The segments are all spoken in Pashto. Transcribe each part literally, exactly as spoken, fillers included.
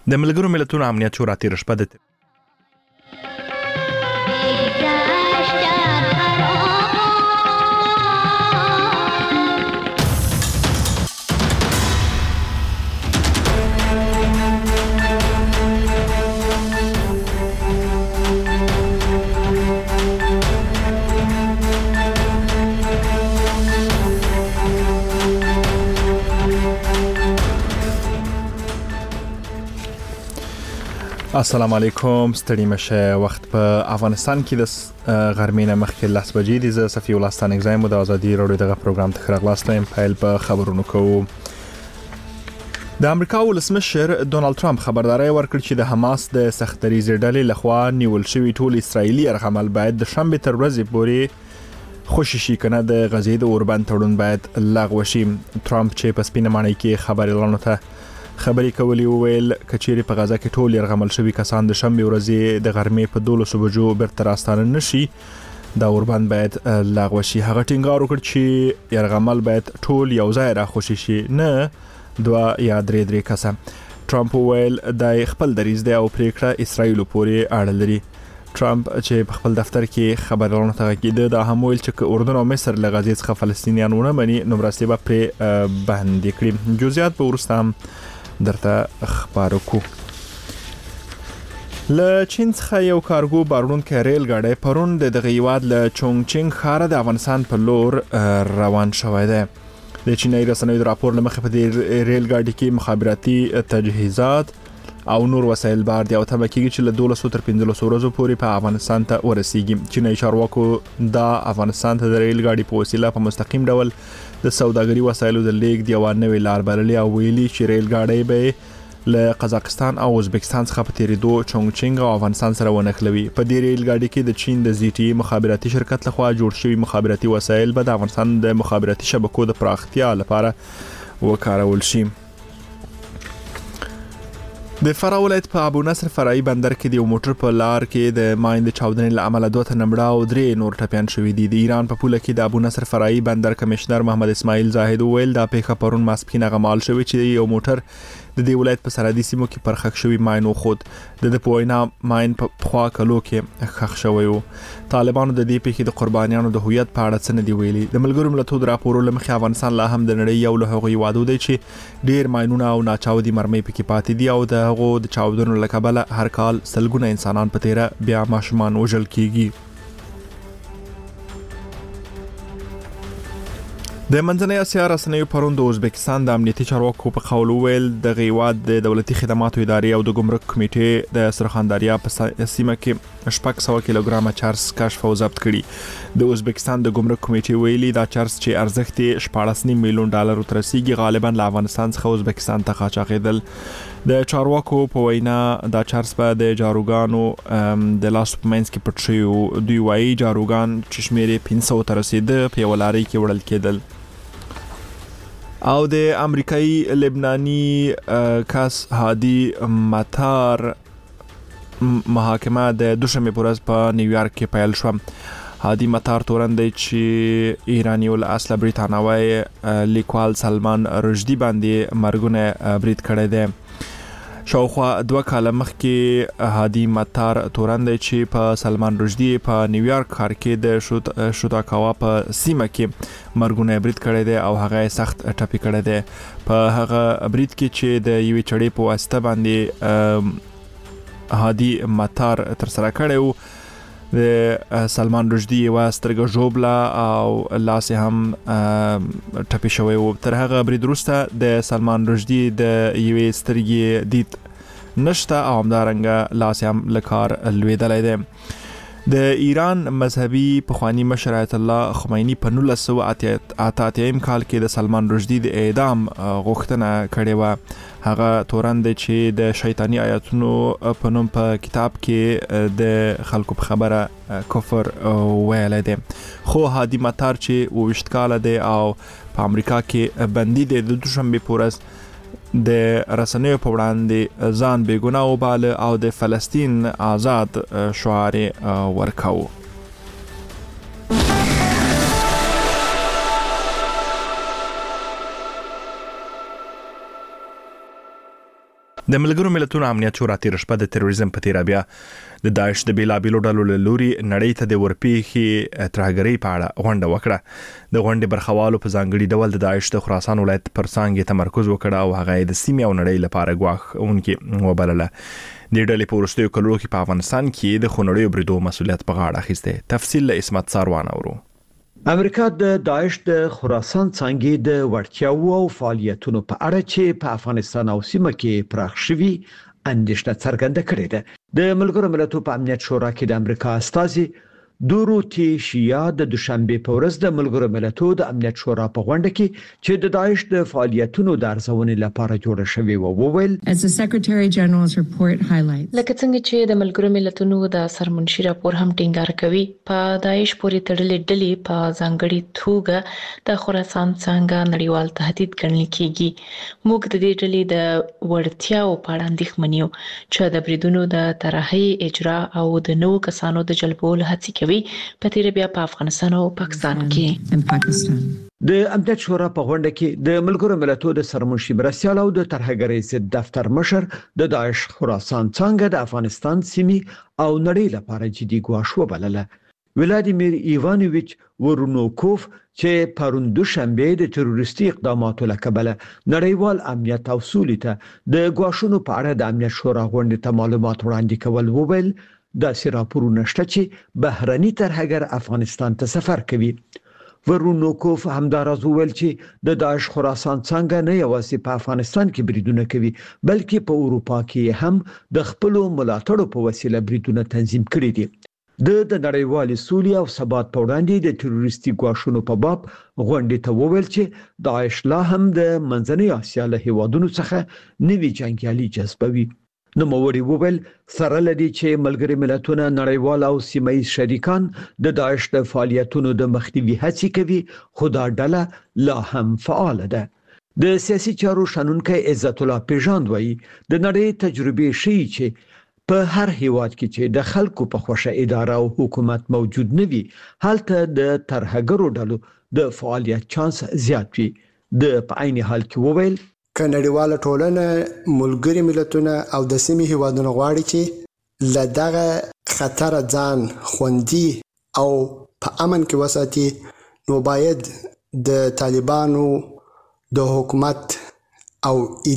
د ملګرو ملتونو امنیت شورا تیر شپه د السلام علیکم. ستړي مشه. وخت په افغانستان کې د غرمې نه مخکې لس بجې دي. زه صفي الله ستانګزایم مو د ازادي راډیو دغه پروګرام ته خراغلاستم. پیل په خبرونو کوو. د امریکا ولسمشر ډونالد ترامپ خبرداري ورکړه چې د حماس د سختدریزې ډلې لخوا نیول شوی ټول اسرایلی یرغمل باید د شنبه تر ورځې پورې خوشی شي کنه د غزې د اوربند تړون باید لغوه شي. ترامپ چې په سپینه معنی کې خبري لانو ته خبري کولی ویل کچېری په غزا کې ټول يرغمل شوی کسان د شنبه ورځې د غرمې په دولسو بجو برته راستانه نشي دا اوربند باید لغوه شي. هغه ټینګار وکړ چې يرغمل باید ټول یو ځای را خوشی شي نه دوا یا درې درې کسه. ترامپ ویل د خپل دریز دی او پریکړه اسرایل پورې اړه لري. ترامپ چې په خپل دفتر کې خبرونه ته کېده د هم ویل چې اردن او مصر له غزې څخه فلسطینیان ونه مني نو مرستې به پر باندې کړي. جزئیات به ورسته درته خبرو کو. ل چین څخه یو کارګو بارونکو ریل ګاډی پرون د دغه هیواد له چونګ چینګ ښار د افغانستان په لور روان شوی دی. د چینایي رسنیو د راپور لمخې په دې ریل ګاډي کې مخابراتي تجهیزات او نور وسایل بار دي او تم کېږي چې له دولسو تر پنځلسو ورځو پورې په افغانستان ته ورسیږي. چینایي چارواکو دا افغانستان ته د ریل ګاډي په وسیله په مستقیم ډول د سوداګري وسایلو د لیک دی او نوې لار بللې او ویلي چې ریل ګاډي به له قزاقستان او ازبکستان څخه په تیریدو چونګ چینګ او افغانستان سره ونښلوي. په دې ریل ګاډي کې د چین د زی ټي مخابراتي شرکت لخوا جوړ شوی مخابراتي وسایل به د افغانستان د مخابراتي شبکو د پراختیا لپاره وکارول شي. د فراه ولایت په ابو نصر فرعي بندر کې د یو موټر په لار کې د ماین د چاودنې له امله دوه تنه مړه او درې نور ټپيان شوي دي. د ایران په پوله کې د ابو نصر فرعي بندر کمشنر محمد اسماعیل زاهد ویل دا پیښه پرون ماسپښین غمال شوی چې یو موټر د دې ولایت په سرحدي سیمو کې پرخښ شوی ماین وخود. د د پوینا ماین په خوا کلو کې خښ شوی وو. طالبانو د دې پیښې د قربانیانو د هویت په اړه څه نه دی ویلي. د ملګرو ملتونو د راپورو لمخې افغانستان لا هم د نړۍ یو له هغو هیوادو دی چې ډیر ماینونه او ناچاودي مرمۍ پکې پاتې دي او د هغو د چاودنو له کبله هر کال سلګونه انسانان په تیره بیا ماشومان وژل کیږي. د منځنۍ اسیا رسنیو پرون د ازبکستان د امنیتي چارواکو په قول ویل د غیواد د دولتي خدماتو ادارې او د ګمرک کمیټې د سرخنداریا په سیمه کې شپږ سوه کیلوګرامه چرس کشف او ضبط کړي. د ازبکستان د ګمرک کمیټې ویلي دا چرس چې ارزښت یې شپاړس نیم میلیون ډالر تر رسیدي غالبا له افغانستان څخه ازبکستان ته قاچاقېدل. د چارواکو په وینا دا چرس په د جاروګانو د لاس په منځ کې پټ شوی. دوی وايي جاروګان چې شمېر یې پنځه سوه ته رسیده په یوه لارۍ کې وړل کېدل. او د امریکایي لبناني کس هادي مطار محاکمه د دوشنبه پر ورځ په نیویارک کې پیل شو. هادي مطار تورن دی چې ایرانی ول اصله بریتانوي لیکوال سلمان رشدي باندې مرګونه برید کړی دی. شاوخوا دوه کاله مخکې هادي مطار تورن دی چې په سلمان رشدي په نیویارک ښار کې د شوتاکاوا په سیمه کې مرګونه برید کړی دی او هغه سخت ټپي کړی دی. په هغه برید کې چې د یوې چړې په واسطه باندې هادي مطار تر سره کړی وو د سلمان رشدي یوه سترګه ژوبله او لاس هم ټپي شوی و. تر هغه برید وروسته د سلمان رشدي د یوې سترګې دید نشته او همدارنګه لاس هم له کار لوېدلی دی. د ایران مذهبي پخوانی مشر آیت الله خمینی په نولس سوه اته اتیا کال کې د سلمان رشدي د اعدام غوښتنه کړې وه. هغه تورن دی چې د شیطانی آیاتونو په نوم په کتاب کې د خلکو په خبره کفر ویلی دی. خو هادي مطار چې اوویشت کاله دی او په امریکا کې بندي دی د دوشنبې په ورځ د رسنیو په وړاندې ځان بې ګناه وباله او د فلسطین آزاد شعار ورکاوه. د ملګرو ملتونو امنیت شورا تیر شپه د تروریزم په تیر بیا د داعش د بیلابیلو ډلو له لوري نړۍ ته د ورپېښې ترهګرۍ په اړه غونډه وکړه. د غونډې برخوالو په ځانګړي ډول د داعش د خراسان ولایت پر څانګې تمرکز وکړ او هغه د سیمې او نړۍ لپاره ګواښ اونکي وبلله. د ډلې په وروستیو کلونو کې په افغانستان کې د خونړیو بریدو مسؤلیت په غاړه اخیسته. تفصیل له اسمت ساروان اورو. امریکا د داعش د خراسان څنګه د ورتیاو او فعالیتونو په اړه چې په افغانستان او سیمه کې پراخ شوي اندېښنه څرګنده کړې ده. د ملګرو ملتونو په امنیت شورا کې د امریکا استازي دوروتی شیا د دوشنبه په ورځ د ملګرو ملتونو د امنیت شورا په غونډه کې چې د داعش د فعالیتونو د ارزونې لپاره جوړه شوې و وویل As the Secretary General's report highlights لکه څنګه چې د ملګرو ملتونو د سرمنشي راپور هم ټینګار کوي په داعش پورې تړلې ډلې په ځانګړي توګه د خراسان څنګه نړیوال تهدید ګڼل کیږي. موږ د دې ډلې د ورتیاو په اړه اندېښمن یو چې د بریدونو د طرحې اجرا او د نوو کسانو د جلبولو هڅې کوي په تیر بیا په افغانستان او پاکستان کې. د امنیت شورا په غونډه کې د ملګرو ملتونو د سرمنشي مرستیال او د ترهګرۍ ضد دفتر مشر د داعش خراسان څنګه د افغانستان سیمې او نړۍ لپاره جدي ګواښ وبلله. ولادیمیر ایوانوویچ ورونوکوف چې پرون دوشنبه د تروریستي اقداماتو له کبله نړیوال امنیت او سولې ته د ګواښونو په اړه د امنیت شورا غونډې ته معلومات وړاندې کول وویل دا سراپورونه شته چې بهرني ترهګر افغانستان ته سفر کوي. ورونوکوف همداراز وویل چې د داعش خراسان څنګه نه یوازې په افغانستان کې بریدونه کوي بلکې په اروپا کې هم د خپل ملاتړو په وسیله بریدونه تنظیم کړي دي. د د نړیوال سولې او ثبات په وړاندې د تروریستي ګواښونو په باب غونډې ته وویل چې داعش لا هم د منځنۍ اسیا له هیوادونو څخه نوي جنگیالي جذبوي. نو موري وویل سره لدی چې ملګری ملتونه نړیوال او سیمایي شریکان د داعش د فعالیتونو د مخنیوي هڅې کوي خو دا ډله لا هم فعال ده. د سیاسي چارو شنونکي عزت الله پیژاند وایي د نړۍ تجربه شي چې په هر هیواد کې چې د خلکو په خوښه اداره او حکومت موجود نه وي هلته د ترهګرو ډلو د فعالیت چانس زیات وي. د په عین حال کې وویل که نړیواله ټولنه ملګری ملتونه او د سیمې هیوادونو غواړي چې له دغه خطر ځان خوندي او په امن کې وساتي نو باید د طالبانو د حکومت او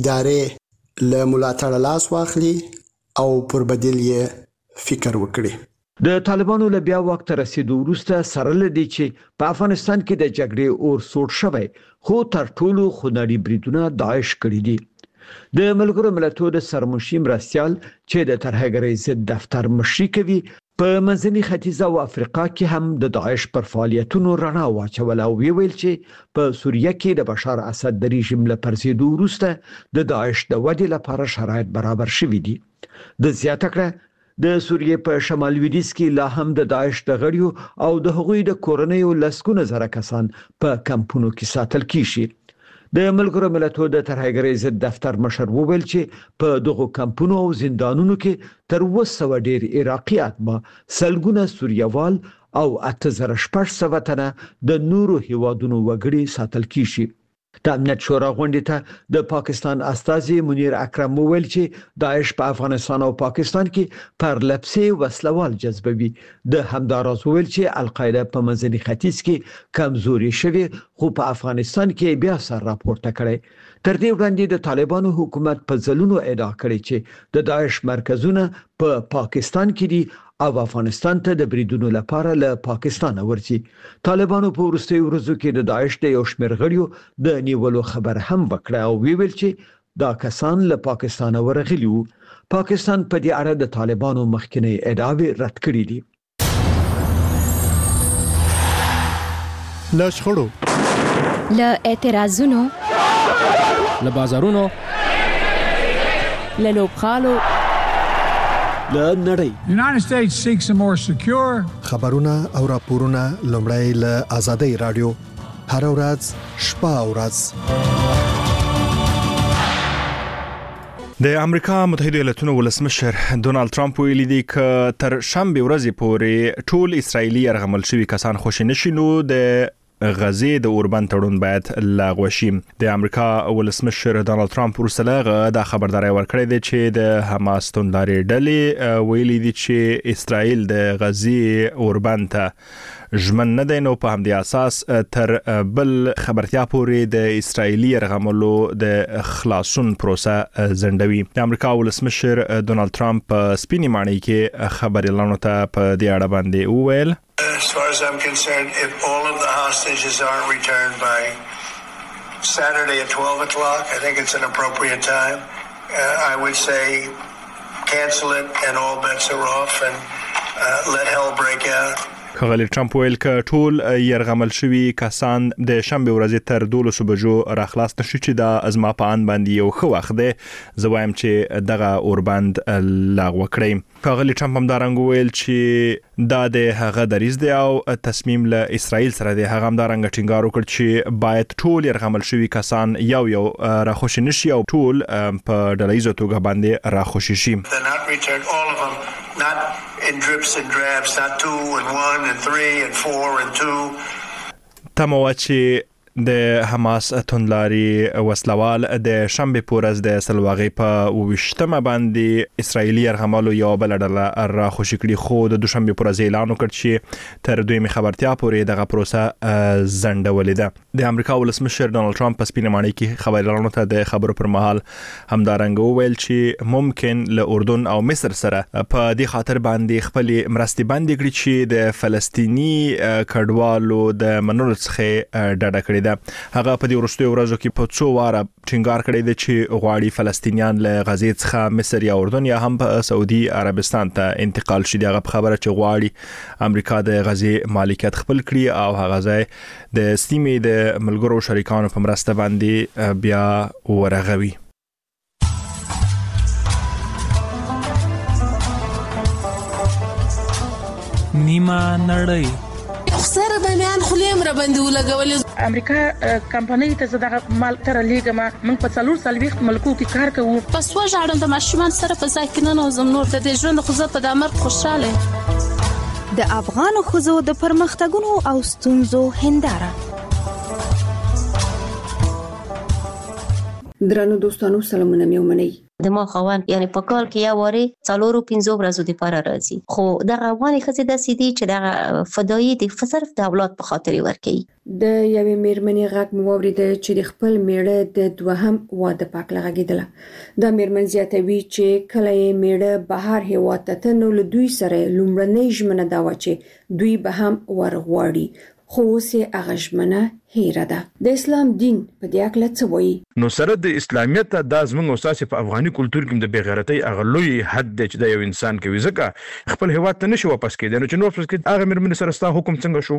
ادارې له ملاتړ لاس واخلي او پر بدیل یې فکر وکړي. د طالبانو له بیا وخت رسیدو وروسته سره لدی چې په افغانستان کې د جګړې اور سوړ شوی خو تر ټولو خونړي بریدونه داعش کړی دي. د ملګرو ملتونو د سرمنشي مرستیال چې د ترهګرۍ ضد دفتر مشري کوي په منځني ختیځ او افریقا کې هم د داعش پر فعالیتونو رڼا واچول او ویل چې په سوریه کې د بشار اسد د رژیم له پرځېدو وروسته د داعش د ودې لپاره شرایط برابر شوي دي. د زیاته کړه د سوریې په شمال لویدیځ کې لا هم د داعش د غړیو او د هغوی د کورنیو لسګونه زره کسان په کمپونو کې ساتل کیږي. د ملګرو ملتونو د ترهګرۍ ضد دفتر مشر وویل چې په دغه کمپونو او زندانونو کې تر اووه سوه ډیر عراقي اتباع سلګونه سوریوال او اته زره شپږ سوه تنه د نورو هیوادونو وګړي ساتل کیږي. د امنیت شورا غونډې ته د پاکستان استازي منیر اکرم وویل چې داعش په افغانستان او پاکستان کې پر لپسې وسلوال جذبوي. د همداراز وویل چې القاعده په منځني ختیځ کې کمزوري شوی خو په افغانستان کې بیا سر راپورته کړي. تر دې وړاندې د طالبانو حکومت په ځلونو ادعا کړې چې د داعش مرکزونه په پا پاکستان کې دي او افغانستان ته د بریدونو لپاره له پاکستان ورځي. طالبانو په وروستي ورځو کې د داعش د یو شمېر غړیو د نیولو خبر هم وکړ او ویل چې دا کسان له پاکستان ورغلي وو. پاکستان په دې اړه د طالبانو مخکنی ادعاوې رد کړې دي. له شخړو له اعتراضونو له بازارونو له لوبغالو له نړۍ The United States seeks a more secure خبرونه او راپورونه لومړی له آزادۍ رادیو هر ورځ شپه او ورځ. د امریکا متحده ایالاتونو ولسمشر ډونالد ټرمپ ویلي دی ک تر شنبه ورځې پورې ټول اسرایلی يرغمل شوی کسان خوشی نشي نو د غزې د اوربند تړون باید لغوه شي. د امریکا ولسمشر ډونالد ترامپ ورسره دا خبرداري ورکړې ده چې د حماس تونداري ډلې ویلي دي چې اسرائیل د غزې اوربند ته ژمن نه دی، نو په همدې اساس تر بل خبرتیا پورې د اسرائیلي يرغملو د خلاصون پروسه ځنډوي. د امریکا ولسمشر ډونالد ترامپ سپینې ماڼۍ کې خبري لانو ته په دې اړه باندې وویل: As far as I'm concerned, if all of the hostages aren't returned by Saturday at twelve o'clock, I think it's an appropriate time. Uh, I would say cancel it and all bets are off and uh, let hell break out. ښاغلی ټرمپ ویل ک ټول يرغمل شوي کسان د شنبه ورځې تر دولسو بجو راخلاص نشي چې دا ازما په ان باندې یو ښه وخت دی، زه وایم چې دغه اوربند لغوه کړي. ښاغلی ټرمپ هم دا رنګ ویل چې دا د هغه دریځ دی او تصمیم له اسرائیل سره دی. هغه هم دا رنګ ټینګار وکړ چې باید ټول يرغمل شوي کسان یو یو راخوشي نشي او ټول په ډلهیزه توګه باندې راخوشي شي. Not in drips and drabs, not two and one and three and four and two. تمواچی د حماس توندلاري وسلوال د شنبه پورز د سلواغي په وشتمه باندې اسرائیلي يرغملو یو بل ډله را خوشی کړي، خو د دوشنبه پورز اعلان وکړ چې تر دویمه خبرتیا پورې دغه پروسه ځنډولې ده. د امریکا ولسمشر ډونالد ترامپ په سپینه ماڼۍ کې خبريالانو ته د خبرو پر مهال همدارنګ وویل چې ممکن له اردن او مصر سره په دې خاطر باندې خپل مرستې باندې کړي چې د فلسطینی کډوالو د منلو څخه ډډه کړي. هغه په دې وروستیو ورځو کې په څو واره ټینګار کړی دی چې غواړي فلسطینیان له غزې څخه مصر یا اردن یا هم په سعودي عربستان ته انتقال شي. هغه خبره چې غواړي امریکا د غزې مالکیت خپل کړي او هغه ځای د سیمې د ملګرو شریکانو په مرسته باندې بیا ورغوي. نیمه نړۍ سره به میان خلیم را باندې ولګول. امریکا کمپنۍ ته زداغه مال تر لیګه ما من په څلور سالويخت ملکو کې کار کوو. پس وژاړم د ماشومان سره په ځای کې نه نوزم نور د ژوند خو زه په دامر خوشاله. د افغان خوځو د پرمختګونو او ستونزو هنداره. درنو دوستانو سلامونه مې ومنئ. د ما خوان یعنی په کال کې یو واره څلورو پنځو ورځو د پاره راځي، خو د افغاني خزې د سیدي چې د فدایي د صرف د اولاد په خاطر ورکي. د یوې میرمنې غږ مو اورېده چې د خپل میړه د دوهم واده پاک لغږیدله. دا میرمن زیاتوي چې کله یې میړه بهر هیواد ته تنو له دوی سره لومړنۍ ژمنه دا و چې دوی به هم ورغواړي، خو سه اغشمنه هیره ده. د اسلام دین په دې اړه څه وایي؟ نو سره د اسلامیت د ازمن او اساس په افغاني کلچر کې د بغیرتۍ اغلوی حد چې د یو انسان کوي، ځکه خپل هیواد ته نشي واپس کېدای. نو چې نو واپس کېد هغه مرمن سره ستا حکم څنګه شو؟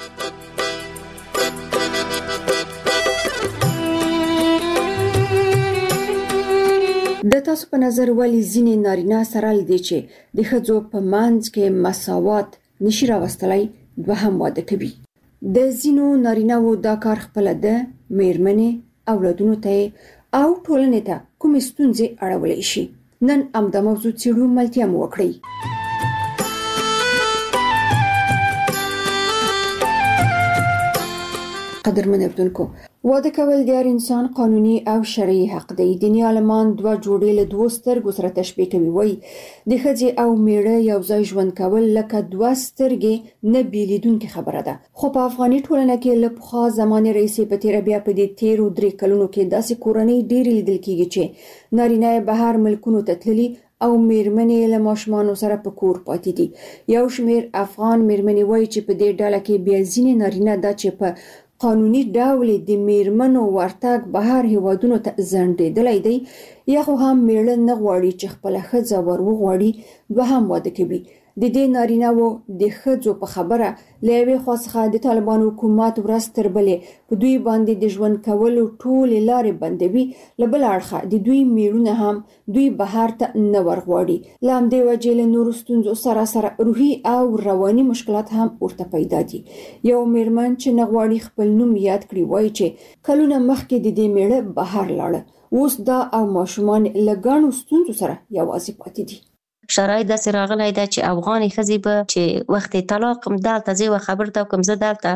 د تاسو په نظر ولی ځینې نارینه سره لدی چې د ښځو په منځ کې مساوات نشي راوستلای دوهم واده کوي. د ځینو نارینه‌و دا کار خپل ده میرمنې اولادونو ته او ټولنې ته کومې ستونزې اړولای شي. نن هم د موضوع څېړو ملتیا مو وکړئ. قدرمن اردوونکو، واده کول د هر انسان قانوني او شرعي حق دی. دیني عالمان دوه جوړې له دوه سترګو سره تشبیه کوي. وایي د ښځې او میړه یو ځای ژوند کول لکه دوه سترګې نه بیلیدونکې خبره ده. خو په افغاني ټولنه کې له پخوا زمانې راهیسې په تېره بیا په دې تېرو درې کلونو کې داسې کورنۍ ډېرې لیدل کېږي چې نارینه یې بهر ملکونو ته تللي او میرمنې له ماشومانو سره په کور پاتې دي. یو شمېر افغان میرمنې وایي چې په دې ډله کې بیا ځینې نارینه دا چې په قانوني ډول د میرمنو ورتګ بهر هیوادونو ته ځنډېدلی دی، یا خو هم میړه نه غواړي چې خپله ښځه ور وغواړي دوهم واده کوي. د دې نارینه‌و د ښځو په خبره له یوې خوا څخه د طالبانو حکومت ورځ تر بلې په دوی باندې د ژوند کولو ټولې لارې بندوي، له بل اړخه د دوی میړونه هم دوی بهر ته نه ورغواړي. له همدې وجې له نورو ستونزو سره سره روحي او رواني مشکلات هم ورته پیدا دي. یو میرمن چې نه غواړي خپل نوم یاد کړي وایي چې کلونه مخکې د دې میړه بهر لاړه، اوس دا او ماشومان له ګڼو ستونزو سره یوازې پاتې دي. شرایط داسې راغلی ده چې افغاني ښځې به چې وخت طلاق هم دلته زه خبر ته کوم زه دلته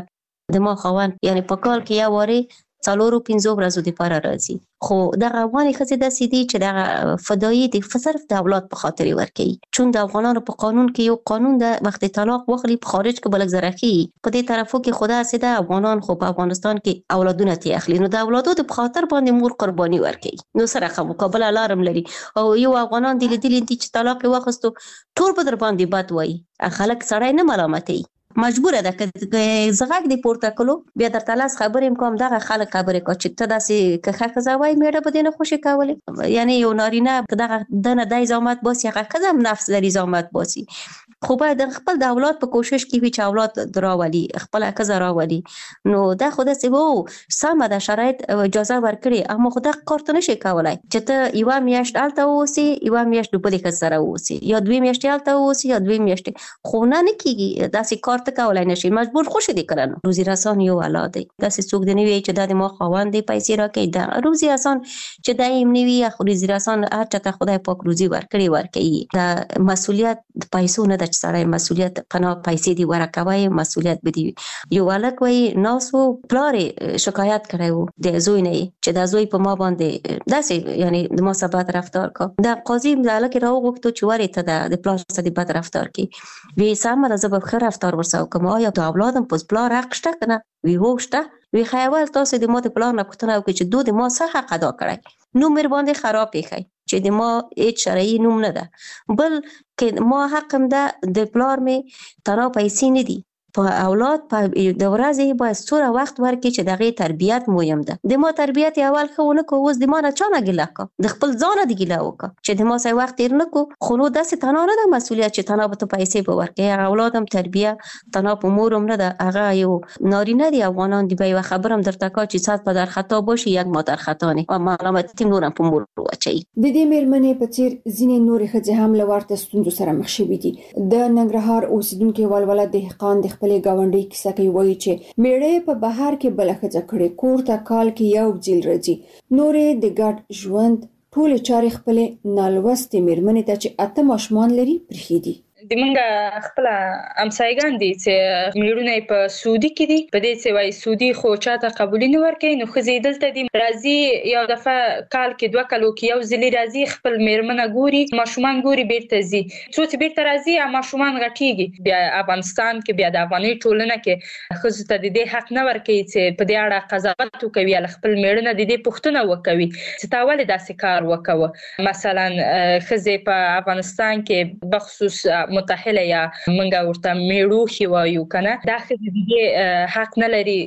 د ما خوان یعنی په کال کې یا واره څلورو پنځو ورځو لپاره راځي. خو دغه افغاني ښځې داسې دي چې دغه فدایي د صرف د اولاد په خاطر ورکوي. چون د افغانانو په قانون کې یو قانون د وخت طلاق وخلی په خارج کې بلک زرخي په دې طرفو کې خدا سي د افغانان خو په افغانستان کې اولادونه تی اخلي، نو د اولادو د خاطر باندې مور قرباني ورکوي. نو سره مقابله لارم لري او یو افغانان د لیدل دي چې طلاق واخستو ټول په در باندې بد وایي، خلک سړی نه ملامتي، مجبوره ده که زغاک دی پورته کولو بیا در تلاس خبرې کوم دغه خلک خبرې کو چې ته داسې که خخ زوای میړه به دینه خوشی کولې، یعنی یو نارینه دغه دنه دای زامت باسي هغه کزم نفس لري زامت باسي. خو باید خپل د اولاد په کوشش کې وي چې اولاد دراولي خپل کزه راولي. نو دا خو د سیبو سم د شرایط اجازه ورکړي، اما خو د کارت نشي کولای چې ته یو میاشت الته اوسي یو میاشت په لیک سره اوسي یا دوی میاشت الته اوسي یا دوی میاشت، خو نه کیږي داسې کارت کولای نشي، مجبور خوشی دي کړنو. روزي رسان یو اولاد دی داسې څوک دی نوی چې د ما خوان دی پیسې راکې دا روزي رسان چې دایم نیوي خو روزي رسان هر چاته خدای پاک روزي ورکړي ورکړي. دا مسؤلیت د پیسو نه د سړی مسؤلیت پنا پیسې دی ورکوي مسؤلیت بدی. یو ولک وای ناسو پلار شکایت کړو د زوی نه چې د زوی په ما باندې داسې یعنی د ما سبات رفتار کا. دا قاضي ملک راو غوښتو چې ورته د پلار سره د بد رفتار کی وی سم د زب خیر رفتار ورساو کوم آیا د اولادم پس پلار حق شته کنه وی هوشته وی خیال تاسو د ماته پلان نه پوښتنه وکړي چې دوی د ما څه حق ادا کړی نو مر باندې خراب پیخی چې د ما هیڅ شرعي نوم نه ده بل کې ما حق هم ده د پلار می تنها پیسې نه دي په اولاد په د ورځې باید څوره وخت ورکړي چې دغه تربیت مهم ده. د ما تربیت اول خونه کو اوس د ما نه چانه ګیله کا د خپل ځان دی ګیله وکړه چې د ما سي وخت تیر نه کو خو نو داسې تنها نه ده مسؤلیت چې تنها به ته پیسې به ورکړي. اولادم تربیه تنها په مورم نه ده، هغه یو نارینه دی افغانان دی به خبرم درته کا چې سات په در خطا باشي یک ما در خطا نه او ملامت تیم نورم په مور واچي. د دې میرمنې په څیر ځینې نورې ښځې هم له ورته ستونزو سره مخ شوي دي. د ننګرهار اوسیدونکو ولوله دهقان د خپل گاونډي کیسه کوي وایي چې میړه په بهر کې بل ښځه کړي کور ته کال کې یو ځل راځي، نورې د ګډ ژوند ټول چارې خپل نالوستې میرمنې ته چې اته ماشومان لري پرخي دي. د منګه خپل امسایګان دي چې میړونه په سعودي کې دي په دې چې وای سعودي خو چاته قبول نه ورکړي نو خزي دلته دي راځي یو دفعه کال کې دوه کالو کې یو ځلی راځي خپل میرمنه ګوري ماشومان ګوري بیرته زی څو چې بیرته راځي ا ماشومان غټيږي بیا افغانستان کې بیا د افغاني ټولنه کې خزو ته د دې حق نه ورکړي چې په دې اړه قضاوت وکوي ال خپل میړونه د دې پښتنه وکوي چې تاول داسې کار وکوي. مثلا خزي په افغانستان کې بخصوص متأهله یا منګه ورته میړو خي وایو کنه دا خزي دې حق نه لري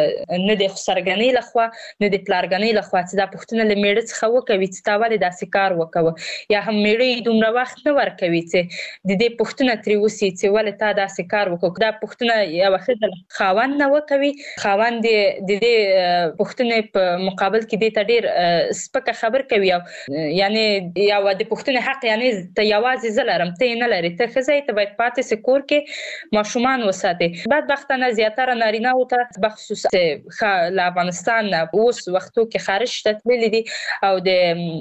نه د خسرګنۍ لخوا نه د پلارګنۍ لخوا چې دا پښتنه لمیړ څخه وکوي چې تاول داسې کار وکوي یا هم میړي دومره وخت نه ورکوي چې د دې پښتنه تری وسی چې ول تا داسې کار وکړه دا پښتنه یا وخت خاوند نه وکوي خاوند د دې پښتنه په مقابل کې دې ته ډیر سپکه خبر کوي یعنی یا د پښتنه حق یعنی ته یوازې زلرم ته نه لري ته خزای ته باید پاتې سکور کې ماشومان وساتي. بدبختانه زیاتره نارینه او ته بخصوص له افغانستان اوس وختو کې خارج تتللی دي او د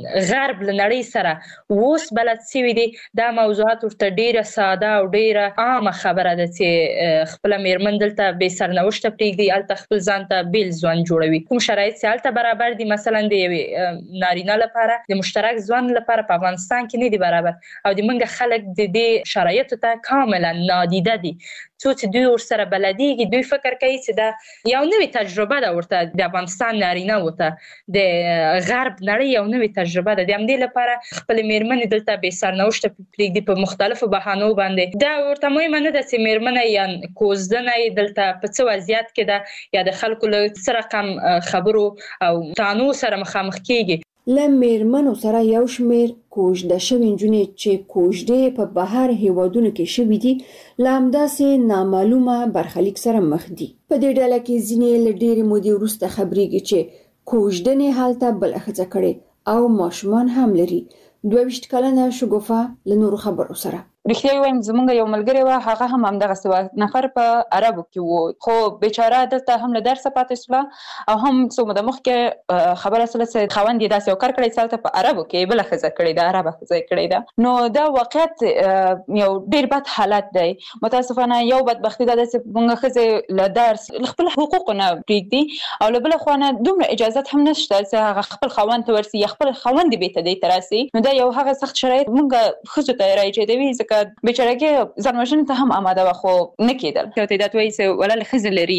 غرب لنړی سره اوس بلد سوي دي. دا موضوعات ورته ډیره ساده او ډیره عامه خبره ده چې خپل میرمن دلته به سرنوشت پریږدي الته خپل ځان ته بیل ځوان جوړوي. کوم شرایط چې الته برابر دي مثلا د نارینه لپاره د مشترک ځوان لپاره په افغانستان کې نه دي برابر او د منګه خلک د دې شرایط ته کاملا نادیده دي. څو چې دوی ور سره بلديږي دوی فکر کوي چې دا یو نوې تجربه ده ورته د افغانستان نارینه وته د غرب نړۍ یو نوې تجربه ده. د همدې لپاره خپل میرمنې دلته به سرنوشت پریږدي په مختلفو بهانو باندې. دا ورته مهمه نه ده چې میرمنه یا کوزدنه دلته په څه وضعیت کې ده یا د خلکو له سره کم خبرو او تانو سره مخامخ کیږي. ل میرمنو سره یو شمیر کوژده شوي نجونې چې کوژدې په بهر هیوادونو کې شوي دي له همداسې نامعلومه برخلیک سره مخ دي. په دې ډله کې ځینې له ډېرې مودې وروسته خبرېږي چې کوژدنې هلته بله ښځه کړې او ماشومان هم لري. دوه ویشت کلنه شګوفه له نورو خبرو سره رښتیا وایم زمونږ یو ملګری و هغه هم همدغه سوا نفر په عربو کې وو خو بیچاره دلته هم له درس پاتې شو او هم څو مده مخکې خبره سره چې خوند یې داسې وکړ کړی چې په عربو کې بل خزه کړی دا عربه خزه کړی دا نو دا واقعیت یو ډیر بد حالت دی متاسفانه یو بدبختی دا چې موږ خزه له درس خپل حقوقونه پریږدي او له بل خو نه دومره اجازه هم نشته چې هغه خپل خوند ته ورسي خپل خوند به ته دی تراسي نو دا یو هغه سخت شرایط موږ خزه ته راځي ځکه بیچارهګي ځانوژنې ته هم آماده و خو نه کېدل یو تعداد وایي چې ولله خزه لري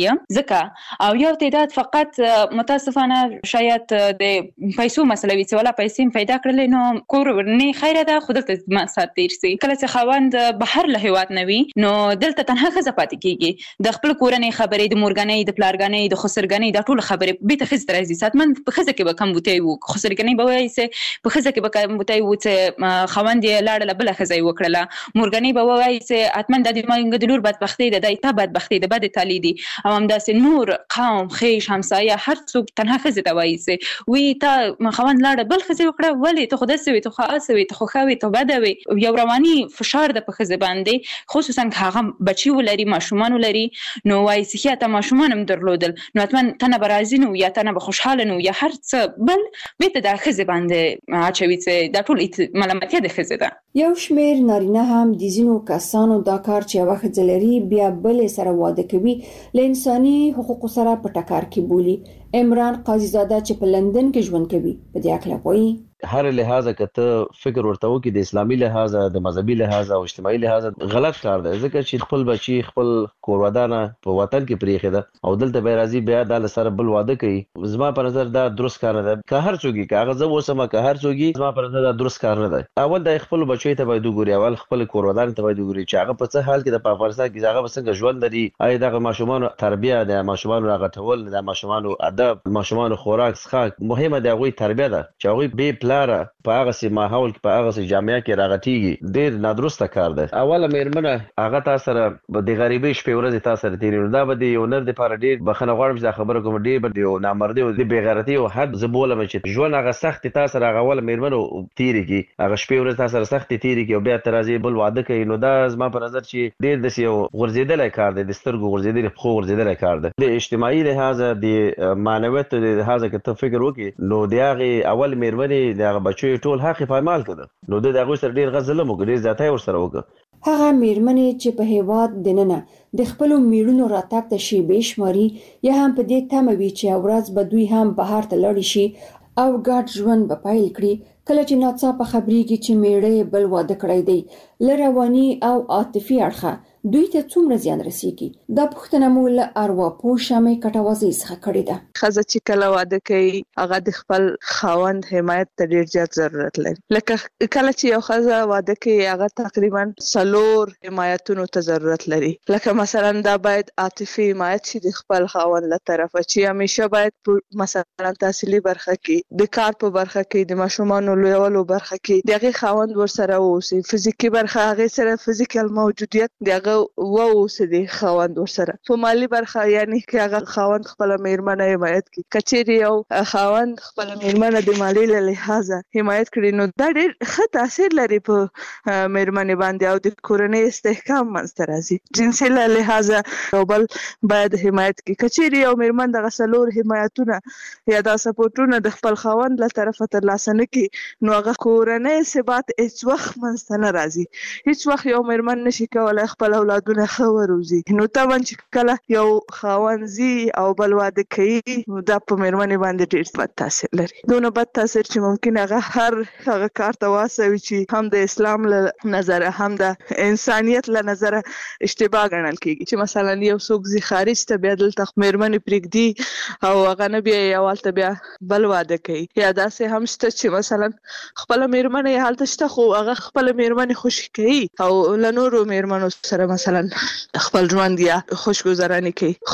ځکه او یو تعداد فقط متاسفانه شاید د پیسو مسله وي چې ولا پیسې پیدا کړل نو کور نه خیره ده خود ته ما سات تیر سي کله چې خوند بهر له هواد نوي نو دلته تنها خزه پاتې کیږي د خپل کورنۍ خبرې د مورګنۍ د پلارګنۍ د خسرګنۍ د ټول خبرې به ته خزه راځي ساتمن په خزه کې به کم بوتي وو خسرګنۍ به وایي چې په خزه کې به کم بوتي وو چې خوند یې لاړه بل خزه وکړه مورګنۍ به وایي چې اتمن د دې د لور بدبختی ده د ایته بدبختی ده بد تالی دي او هم داسې نور قوم خیش همسایه هر څوک تنها خزه ته وایي چې وی ته خوند لاړه بل خزه وکړه ولی ته خود سوي ته خاصوي ته خوخوي ته بدوي یو رواني فشار د په خزه باندې خصوصا هغه بچي ولري ماشومان ولري نو وایي چې ته ماشومان هم درلودل نو اتمن تنه برازي نو یا تنه خوشاله نو یا هر څه بل به ته د خزه باندې اچوي چې د ټول ملامتیا د خزه ده یو شمیر نارینه هم د زینو کسانو دا کار چې وخت زلري بیا بل سره واده کوي ل انساني حقوقو سره په ټکر کې بولی عمران قاضي زاده چې په لندن کې ژوند کوي په دې اړه وایي هر لحاظه کته فکر ورته وکي د اسلامي لحاظه د مذهبي لحاظه او اجتماعي لحاظه غلط کار دی ځکه چې خپل بچي خپل کورودانه په وطن کې پریخي ده او دلته به راځي بیا د سره بل واده کوي زما په نظر دا درست کار نه ده که هر څوک کاغذ وسمه که هر څوک زما په نظر دا درست کار نه ده اول د خپل بچي ته باید وګوري اول خپل کورودانه ته باید وګوري چې هغه په څه حال کې د افغانستان کې هغه څنګه ژوند لري آیا د ماشومان تربیه د ماشومان راغټول د ماشومان ادب ماشومان خوراک څخه مهمه ده غوي تربیه ده چې غوي به پلار په هغه سي ماحول کې په هغه سي جامعه کې راغټيږي ډېر نادرسته کار ده اوله مېرمنه هغه تاسو سره د غریبۍ شپې ورځې تاسو سره تیرې دا به د یو نر د پاره ډېر بخنه غواړم چې خبره کوم ډېر به د نامردي او د بېغیرتي او حد زبوله چې ژوند هغه سخت تاسو سره هغه اوله مېرمنه تیرې کی هغه شپې ورځې تاسو سره سخت تیرې کی او بیا ترازی بل واده کوي نو دا زما په نظر چې ډېر د یو غورځېدل کار دی د سترګو غورځېدل خو غورځېدل کار دی د اجتماعي لحاظه د معنویت د لحاظه کې ته فکر وکړي نو د هغه اول مېرمنې د هغه بچو ټول حق پایمال کړه نو د هغه سره ډیر غزلم وکړي ځاتای ور سره وکړه هغه میرمنې چې په هیواد دننه د خپل میړونو راتګ ته شی بشماري یا هم په دې تمه وی چې ورځ به دوی هم بهر ته لاړ شي او ګډ ژوند به پیل کړي کله چې ناڅاپه خبرېږي چې میړه بل واده کړی دی لرواني او عاطفي اړخه دوی ته څومره زیان رسیږي دا پوښتنه مو له ارواپوه شمې کټوازي څخه کړې ده خزه چې کله واده کوي هغه د خپل خاوند حمایت ته ډیر زیات ضرورت لري لکه کله چې یو خزه واده کوي هغه تقریبا څلور حمایتونو ته ضرورت لري لکه مثلا دا باید عاطفي حمایت شي د خپل خاوند له طرفه چې همیشه باید مثلا تحصیلي برخه کې د کار په برخه کې د ماشومان لویولو برخه کې دغه خاوند ورسره اوسي فزیکی برخه هغه سره فزیکل موجودیت دغه و اوسدي خاوند ورسره په مالی برخه یعنی چې هغه خاوند خپل میرمنه حمایت کوي کچېری یو خاوند خپل میرمنه د مالی له لحاظه حمایت کړي نو دا ډېر ښه تاثیر لري په میرمنه باندې او د کورنۍ استحکام منځته راځي جنسي له لحاظه یو بل باید حمایت کوي کچېری یو میرمن د غسلور حمایتونه یا د سپورټونو د خپل خاوند له طرفه تر لاسه نه کوي نو هغه کورنۍ ثبات هیڅ وخت منځته نه راځي هیڅ وخت یو میرمن نشي کولای خپل اولادونه خبروزي نو تمن چې کله یو خاونزي او بل واده کوي نو دا په مېرمنې باندې ډېر بد تاثیر لري دونه بد تاثیر چې ممکن هغه هر هغه کار ته واسوي چې هم د اسلام له نظر هم د انسانيت له نظر اشتباه ګڼل کیږي چې مثلا یو څوک زی خارج ته بیا دلته مېرمنې پرېږدي او هغه نه بیا یوالته بیا بل واده کوي یا داسې هم شته چې مثلا خپل مېرمنې هلته شته خو هغه خپل مېرمنې خوشي کوي او له نورو مېرمنو سره مثلا خپل ژوند یا خوشګذراني کوي خو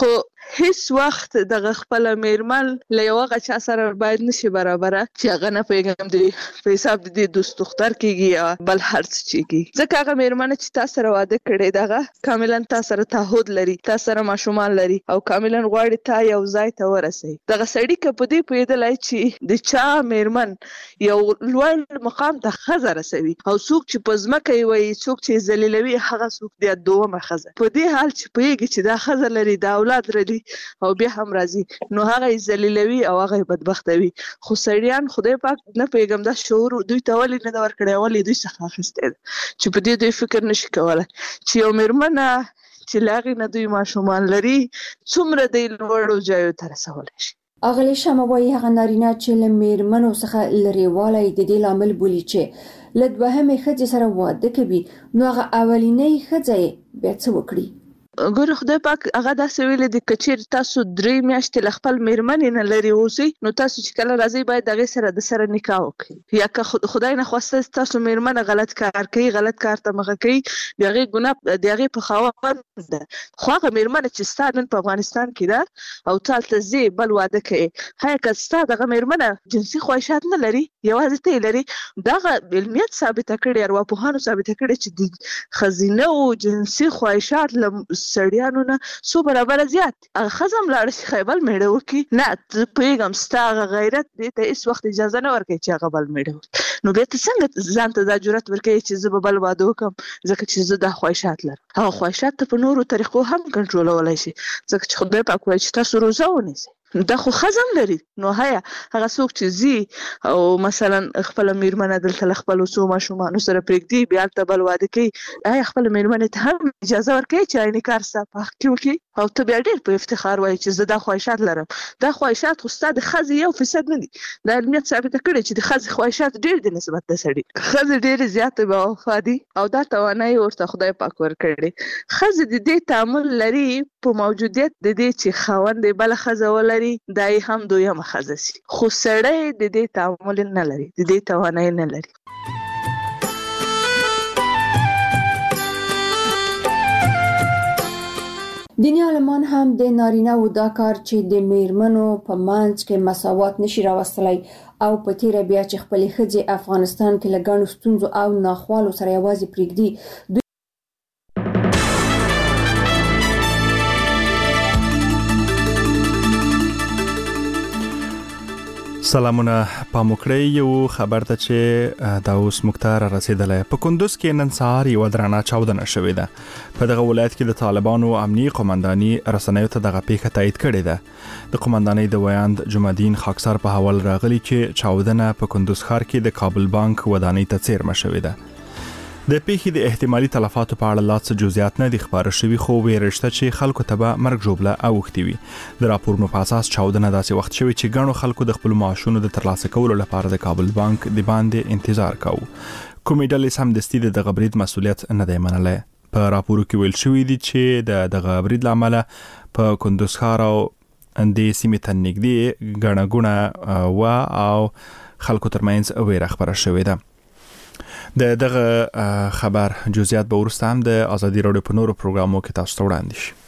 هیڅ وخت د خپل میرمن له یو غچا سره باید نشي برابره چې هغه نه پیغام دی په حساب د دوست دختر کېږي بل هر څه کېږي ځکه هغه میرمن چې تاسو سره واده کړی دغه کاملا تاسو سره تعهد لري تاسو سره ماشومان لري او کاملا غواړي تا یو ځای ته ورسي دغه سړی که په دې پوهېدلی چې د چا میرمن یو لوړ مقام ته ښځه رسوي او څوک چې په ځمکه یې وایي څوک چې ذلیلوي هغه څوک دی دومه ښځه په دې حال چې پوهېږي چې دا ښځه لري دا اولاد لري او بیا هم راځي نو هغه یې ذلیلوي او هغه یې بدبختوي خو سړیان خدای پاک نه پوهېږم دا شعور دوی ته ولې نه ده ورکړی ولې دوی څخه اخیستی ده چې په دې دوی فکر نشي کولی چې یو میرمنه چې له هغې نه دوی ماشومان لري څومره دی لوړو ځایو ته رسولی شي اغلی شمه وایي هغه نارینه چې له میرمنو څخه لرېوالی د دې لامل بولي چې له دوهمې ښځې سره واده کوي نو هغه اولینۍ ښځه یې بیا څه وکړي ګوره خدای پاک هغه داسې ویلي دي که چېرې تاسو درې میاشتې له خپل میرمنې نه لرې اوسئ نو تاسو چې کله راځئ باید د هغې سره د سره نکاح وکړئ یا که خدای نخواسته تاسو میرمنه غلط کار کوي غلط کار ته مخه کوي د هغې ګناه د هغې په خاوند ده خو هغه میرمنه چې ستا نن په افغانستان کې ده او ته هلته ځې بل واده کوې ښایه که ستا دغه میرمنه جنسي خواهشات نه لري یوازې ته یې لري دغه علمیت ثابته کړې ارواپوهانو ثابته کړې چې د ښځینهو جنسي خواهشات له سړیانو نه څو برابره زیات هغه ښځه هم لاړه شي ښایي بل مېړه وکړي نه زه پوهېږم ستا هغه غیرت دې ته هېڅ وخت اجازه نه ورکوي چې هغه بل مېړه وکړي نو بیا ته څنګه ځان ته دا جرأت ورکوي چې زه به بل واده وکړم ځکه چې زه دا خواهشات لرم هغه خواهشات ته په نورو طریقو هم کنټرولولی شي ځکه چې خدای پاک وایي چې تاسو روزه ونیسئ دا خو ښځه هم لري نو هیا هغه څوک چې ځي او مثلا خپله میرمنه دلته له خپلو څو ماشومانو سره پرېږدي بیا هلته بل واده کوي هیا خپله میرمنې ته هم اجازه ورکوي چې عیني کار ستا په حق کې وکړي او ته بیا ډېر په افتخار وایي چې زه دا خواهشات لرم دا خواهشات خو ستا د ښځې یو فیصد نه دي دا علمیت ثابته کړې چې د ښځې خواهشات ډېر دي نسبت د سړي ښځې ډېرې زیاتې بوفا دي او دا توانایي ورته خدای پاک ورکړې ښځې د دې تعامل لري په موجودیت د دې چې خاوند یې بله ښځه ولري دا یې هم دویمه ښځه سي خو سړی د دې تعامل نه لري د دې توانایي نه لري دیني عالمان هم د نارینه و دا کار چې د میرمنو په منځ کې مساوات نشي راوستلی او په تیره بیا چې خپلې ښځې افغانستان کې له ګڼو ستونزو او ناخوالو سره یوازې پرېږدي سلامونه پاموکړی یو خبر ته چې دا اوس مختار رسیدله په کندوز کې نن سهار یو درانه چاودنه شوې ده په دغه ولایت کې د طالبانو امنیي قومنداني رسنیو ته دغه پیښه تایید کړې ده د قومندانۍ د ویاند جمعدین خاکسار په حواله راغلی چې چاودنه په کندوز ښار کې د کابل بانک ودانۍ ته څیرمه شوې ده د پیښې د احتمالي تلفاتو په اړه لا څه جزئیات نه دي خبره شوي خو ویره شته چې خلکو ته به مرګ ژوبله اوښتې وي د راپورونو په اساس چاودنه داسې وخت شوې چې ګڼو خلکو د خپلو معاشونو د ترلاسه کولو لپاره د کابل بانک د باندې انتظار کاوه کومې ډلې سمدستي د دغه برید مسؤلیت نه دی منلی په راپورو کې ویل شوي دي چې د دغه برید له امله په کندوز ښار او دې سیمې ته نږدې ګڼه ګوڼه وه او خلکو ترمنځ ویره خپره شوې ده د دغه خبر جزئیات به وروسته هم د ازادي راډیو په نورو پروګرامو کې تاسو ته وړاندې شي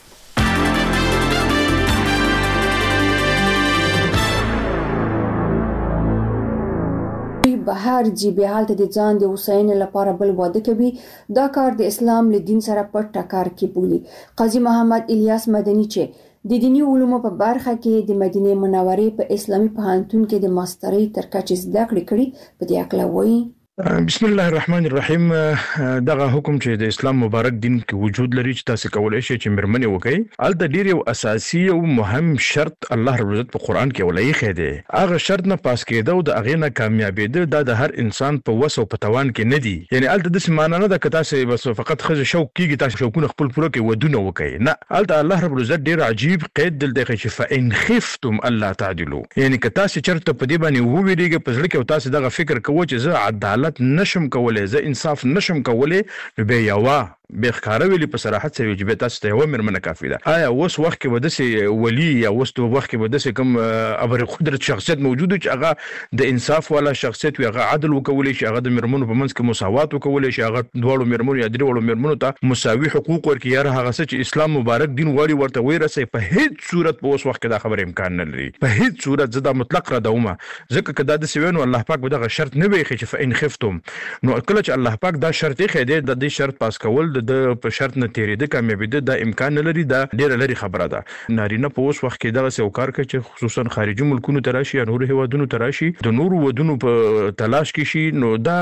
بهر جی به حالت د ځان د حسین لپاره بل واده کوي دا کار د اسلام له دین سره په ټکر کې بولي قاضي محمد الیاس مدني چې د دینی علومو په برخه کې د مدینه منورې په اسلامي پوهنتون کې د ماسترۍ تر کچې زده کړې کړې په دې اړه وایي بسم الله الرحمن الرحیم دغه حکم چې د اسلام مبارک دین کې وجود لري چې تاسو کولای شئ چې مرمنې وکړي الته ډیر یو اساسي او مهم شرط الله رب العزت په قران کې ولایي خېده هغه شرط نه پاس کېده او د هغه نه کامیابېده د هر انسان په وسو په توان کې نه دی یعنی الته د سمانه نه د کتا سه بس فقط خزه شوق کیږي تاسو شوقونه خپل پوره کې ودونه وکړي نه الته الله رب العزت ډیر عجیب قید دل دغه چې فإن خفتم الله تعدلوا یعنی که تاسو چرته په دې باندې وویریږئ په ځل کې تاسو دغه فکر کوئ چې زه عدالت نشم کولای زه انصاف نشم کولای نو به یوا به ښکارا ویلي په صراحت سره چې به تاسو ته یو مرمنه کافي ده. آیا اوس وخت کې ودسه ولی یا اوس وخت کې ودسه کوم ابر قدرت شخصیت موجود چې هغه د انصاف والا شخصیت وي، هغه عدل وکولي شي، هغه د مرمنو په منځ کې مساوات وکولي شي، هغه دوړو مرمنو یا درې وړو مرمنو ته مساوي حقوق ورکړي، یا هغه څه چې اسلام مبارک دین غواړي ورته ویرسي. په هیڅ صورت په اوس وخت کې دا خبره امکان نه لري، په هیڅ صورت زدا مطلق را دومه. ځکه کدا د سوینو الله پاک به دا شرط نه وي چې فإن خفتم، نو کله چې الله پاک دا شرط یې خېده د دې شرط پاس کول د په شرط نه تیرې د کامیابی د امکان نه لري، دا ډیره لري خبره ده. نارینه په اوس وخت کې دغه څه وکړ چې خصوصا خارجي ملکونو تراشي یا نور هیوادونو تراشي د نور ودونو په تلاش کې شي، نو دا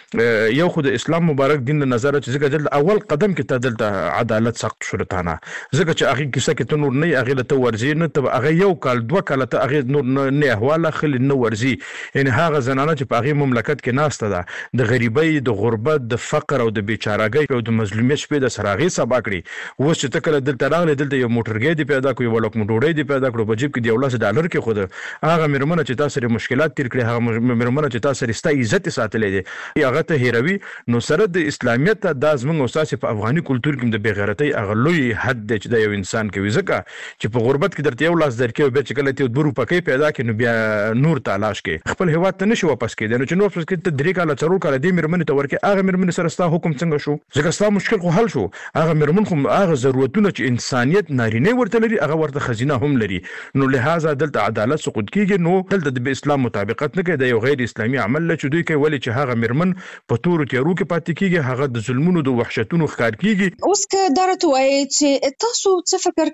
یو خو د اسلام مبارک دین له نظر چې ځکه د اول قدم کې ته دلته عدالت سخت شرطانه، ځکه چې هغه کیسه کې ته نور نه هغه ته ورزي نه ته هغه یو کال دوه کال ته هغه نور نه احواله خل نه ورزي. یعنی هغه زنانه چې په هغه مملکت کې ناشته ده د غریبۍ د غربت د فقر او د بیچارهګۍ او د مظلومیت شپې د سراغي سبا کړی. اوس چې تکله دلته راغلی دلته یو موټرګي دی پیدا کوي ولک موټوړې دی پیدا کړو په جیب کې دی ولس ډالر کې خود هغه مرمنه چې تاسو لري مشکلات تیر کړی، هغه مرمنه چې تاسو لري ست عزت ساتلې دي هغه ته هیروي. نو سره د اسلامیت د ازمن او اساس په افغاني کلچر کې د بغیرتۍ اغلوی حد دی چې د یو انسان کوي، ځکه چې په غربت کې درته یو لاس درکې به چې کله ته برو پکې پیدا کې نو بیا نور تلاش کې خپل هیواد ته نشي واپس کېدل. نو چې نو واپس کې ته درې کاله څلور کاله دې مرمنې ته ورکې هغه مرمنې سره ستا حکم څنګه شو؟ ځکه ستا مشکل خو حل شو، هغه مرمن خو هغه ضرورتونه چې انسانیت نارینه ورته لري هغه ورته خزینه هم لري. نو لہذا دلته عدالت سقوط کیږي. نو دلته د اسلام مطابقت نه کوي، د یو غیر اسلامي عمل له چې دوی کوي ولې چې هغه مرمن په تورو تیارو کې پاتې کیږي، هغه د ظلمونو د وحشتونو ښکار کیږي. اوس که درته وایي چې تاسو څه فکر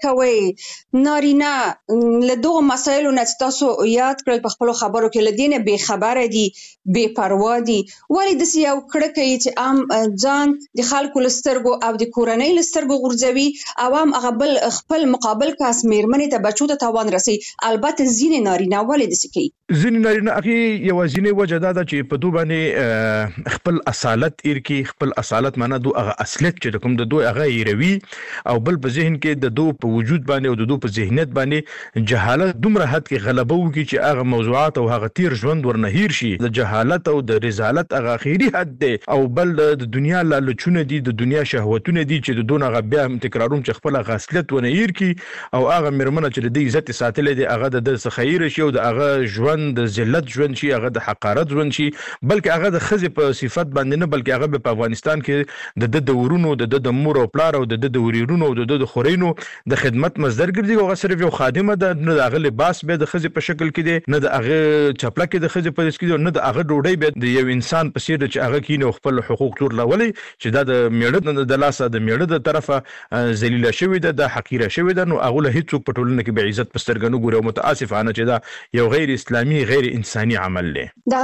کوئ نارینه له دغه مسایلو نه چې تاسو یاد کړل په خپل خبرو کې لدینه بې خبره دي بې پروا دي، ولې د یو کړه کوي چې عام ځان د خلکو لسترګو او د کورنۍ لسترګو غورځوي او هم هغه بل خپل مقابل کاس میرمنې ته بچو ته تاوان رسي. البته ځینې نارینه ولې داسې کوي؟ ځینې نارینه هغه یوازینی وجه دا ده چې په دوی باندې خپل اصالت ایر کې خپل اصالت معنا دوی هغه اصلیت چې کوم د دوی هغه ایروي او بل په ذهن کې د دوی په وجود باندې او د دوی په ذهنیت باندې جهالت دومره حد کې غلبه وکړي چې هغه موضوعات او هغه تیر ژوند ورنه هیر شي. د جهالت او د رذالت هغه اخیری حد دی او بل د دنیا لالچونه دي، د دنیا شهوتونه دي چې د دون هغه بیا هم تکراروم چې خپل غاصلیت ونه هیر کی او هغه مرمنه چې د عزت ساتلې دي هغه د خیر شي او د هغه ژوند د ذلت ژوند شي، هغه د حقارت ژوند شي، بلکې هغه د خزې په صفت باندې نه بلکې هغه په افغانستان کې د د ورونو د د مور او پلار او د د وريرونو او د د خورینو د خدمت مصدر ګرځي او هغه صرف یو خادمه ده، نه د هغه لباس به د خزې په شکل کې دی، نه د هغه چپله کې د خزې په دس کې دی، نه د هغه ډوډۍ به د یو انسان په څیر چې هغه کینه خپل حقوق تور لولي چې دا د میړه د لاسه د میړه د طرفه ذلیله شوی ده، د حقیره شوی ده. نو هغه له هیڅ په ټولنه کې به عزت پسترګنو ګوري او متاسفانه چې دا یو غیر اسلامي غیر انساني عمل دی. دا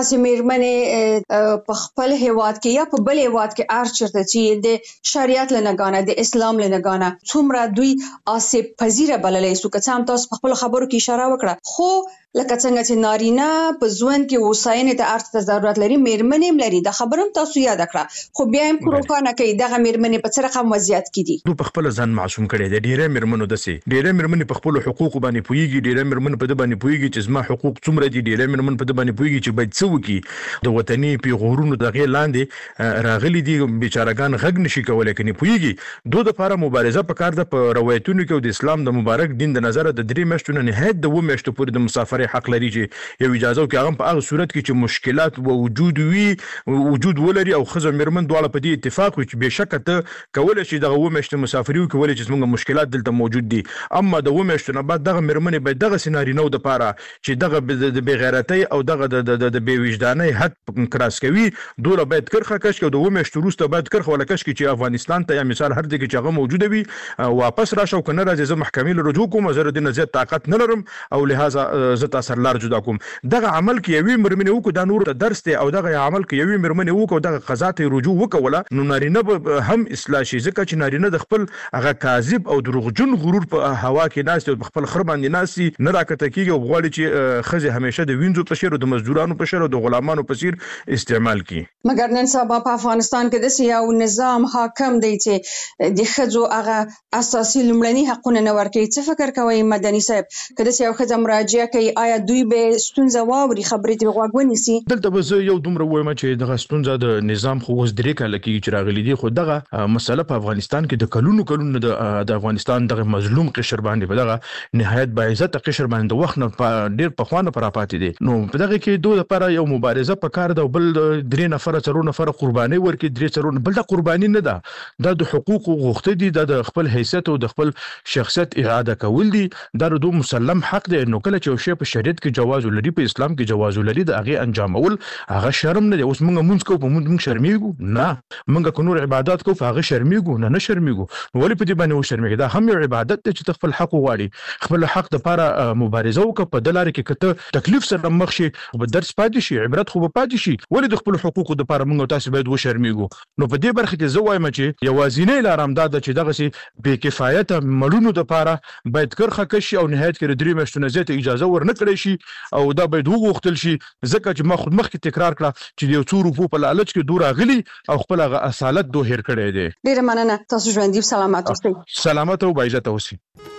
سیمرمنه په خپل هیواد کې یا په بل هیواد کې ارچرته چې د شریعت لنګانه د اسلام لنګانه څومره دوی آسیب پذیره بللې سو که څام تاسو په خپل خبرو کې اشاره وکړه، خو لکه څنګه چې نارینه په ژوند کې وساینې ته ارته ضرورت لري میرمنې هم لري، دا خبرم تاسو یاد کړه، خو بیا هم پروفانه کوي دغه میرمنې په څه رقم وضعیت کې دي. دوی په خپل ځان معصوم کړي دي. ډیره میرمنو دسي ډیره میرمنې په خپل حقوق باندې پويږي، ډیره میرمنې په د باندې پويږي چې زما حقوق څومره دي، ډیره میرمنې په د باندې پويږي چې باید څه وکړي. د وطني پیغورونو دغه لاندې راغلي دي بیچارهګان غږ نشي کولای کني پويږي. دوی د لپاره مبارزه پکار ده په روایتونو کې د اسلام د مبارک دین د نظر د درې میاشتو نه نهایت د و میاشتو پورې د مسافرۍ حق لري چې یو اجازه او هغه په هغه صورت کې چې مشکلات او وجود وي وجود ولري او خزه مرمن دواړه په دې اتفاق وي چې بهشکه ته کولای شي دغه و میاشتې مسافري وکولای چې څنګه مشکلات دلته موجود دي. اما د و میاشتې نه بعد دغه مرمن به دغه سيناريو د پاره چې دغه د بغیرتۍ او دغه د بې وجدانۍ حد کراس کوي دوله باید کرخه کش او د و میاشتې وروسته باید کرخه ولا کش چې افغانستان ته یا مثال هر ځای کې هغه موجوده وي واپس راشه او کنه راځي زه محکمې له رجوع کوم زه د نزیات طاقت نه لرم او لہذا زه تاسو لار جدا کوم. دغه عمل کې یوې مرمنې وکړو دا نور درس دی او دغه عمل کې یوې مرمنې وکړو دغه قضا ته رجوع وکوله نو نارینه هم اصلاح شي، ځکه چې نارینه د خپل هغه کاذب او دروغجن غرور په هوا کې ناست او خپل خر باندې ناسي نه راکته کیږي او غواړي چې خزه همیشه د وینځو په شیر او د مزدورانو په شیر او د غلامانو په شیر استعمال کړي. مګر نن سبا په افغانستان کې د یو نظام حاکم دی چې د خزو هغه اساسي لمړني حقونه نه ورکوي. څه فکر کوي مدني صاحب کله چې یو خزه مراجعه کوي آیا دوی به ستونزه واوري خبرې ته غوږ ونیسي؟ دلته به زه یو دومره وایم چې دغه ستونزه د نظام خو اوس درې کاله کې چې راغلي دي، خو دغه مسله په افغانستان کې د کلونو کلونو د افغانستان دغه مظلوم قشر باندې په دغه نهایت باعزت قشر باندې د وخت نه ډیر په خوانه پر پاتې دي. نو په دغه کې دوه لپاره یو مبارزه په کار ده، بل درې نفر څلور نفر قرباني ورکړي، درې څلور بل د قرباني نه ده، دا د حقوق غوښته دي، د خپل حیثیت او د خپل شخصیت اعاده کول دي، دا د مسلم حق دی. نو کله چې یو شی په شریعت کې جواز ولري، په اسلام کې جواز ولري، د هغه انجامول هغه شرم نه دی. اوس موږ مونږ کو په مونږ شرمېږو نه، موږ کو نور عبادت کو په هغه شرمېږو نه، نه شرمېږو. ولې په دې باندې و شرمېږو؟ دا هم یو عبادت دی چې خپل حق وغواړي، خپل حق د لپاره مبارزه وکړه، په دلاره کې کته تکلیف سره مخ شي او درس پاتې شي، عبرت خو به پاتې شي. ولې د خپل حقوقو د لپاره موږ تاسو باید و شرمېږو؟ نو په دې برخه کې زه وایم چې یوازینی لار همدا ده چې دغه سي بې کفایته مړونو د لپاره باید کرخه کشي او نهایت کې درې میاشتو زیاته اجازه ورنه کړی شي، او دا باید وغوښتل شي، ځکه چې ما خود مخکې تکرار کړه چې یو څو روپو په لالچ کې دوه راغلي او خپل هغه اصالت دوه هیر کړی دی. ډیره مننه، تاسو ژوندي سلامت اوسئ. سلامت او باعزت اوسئ.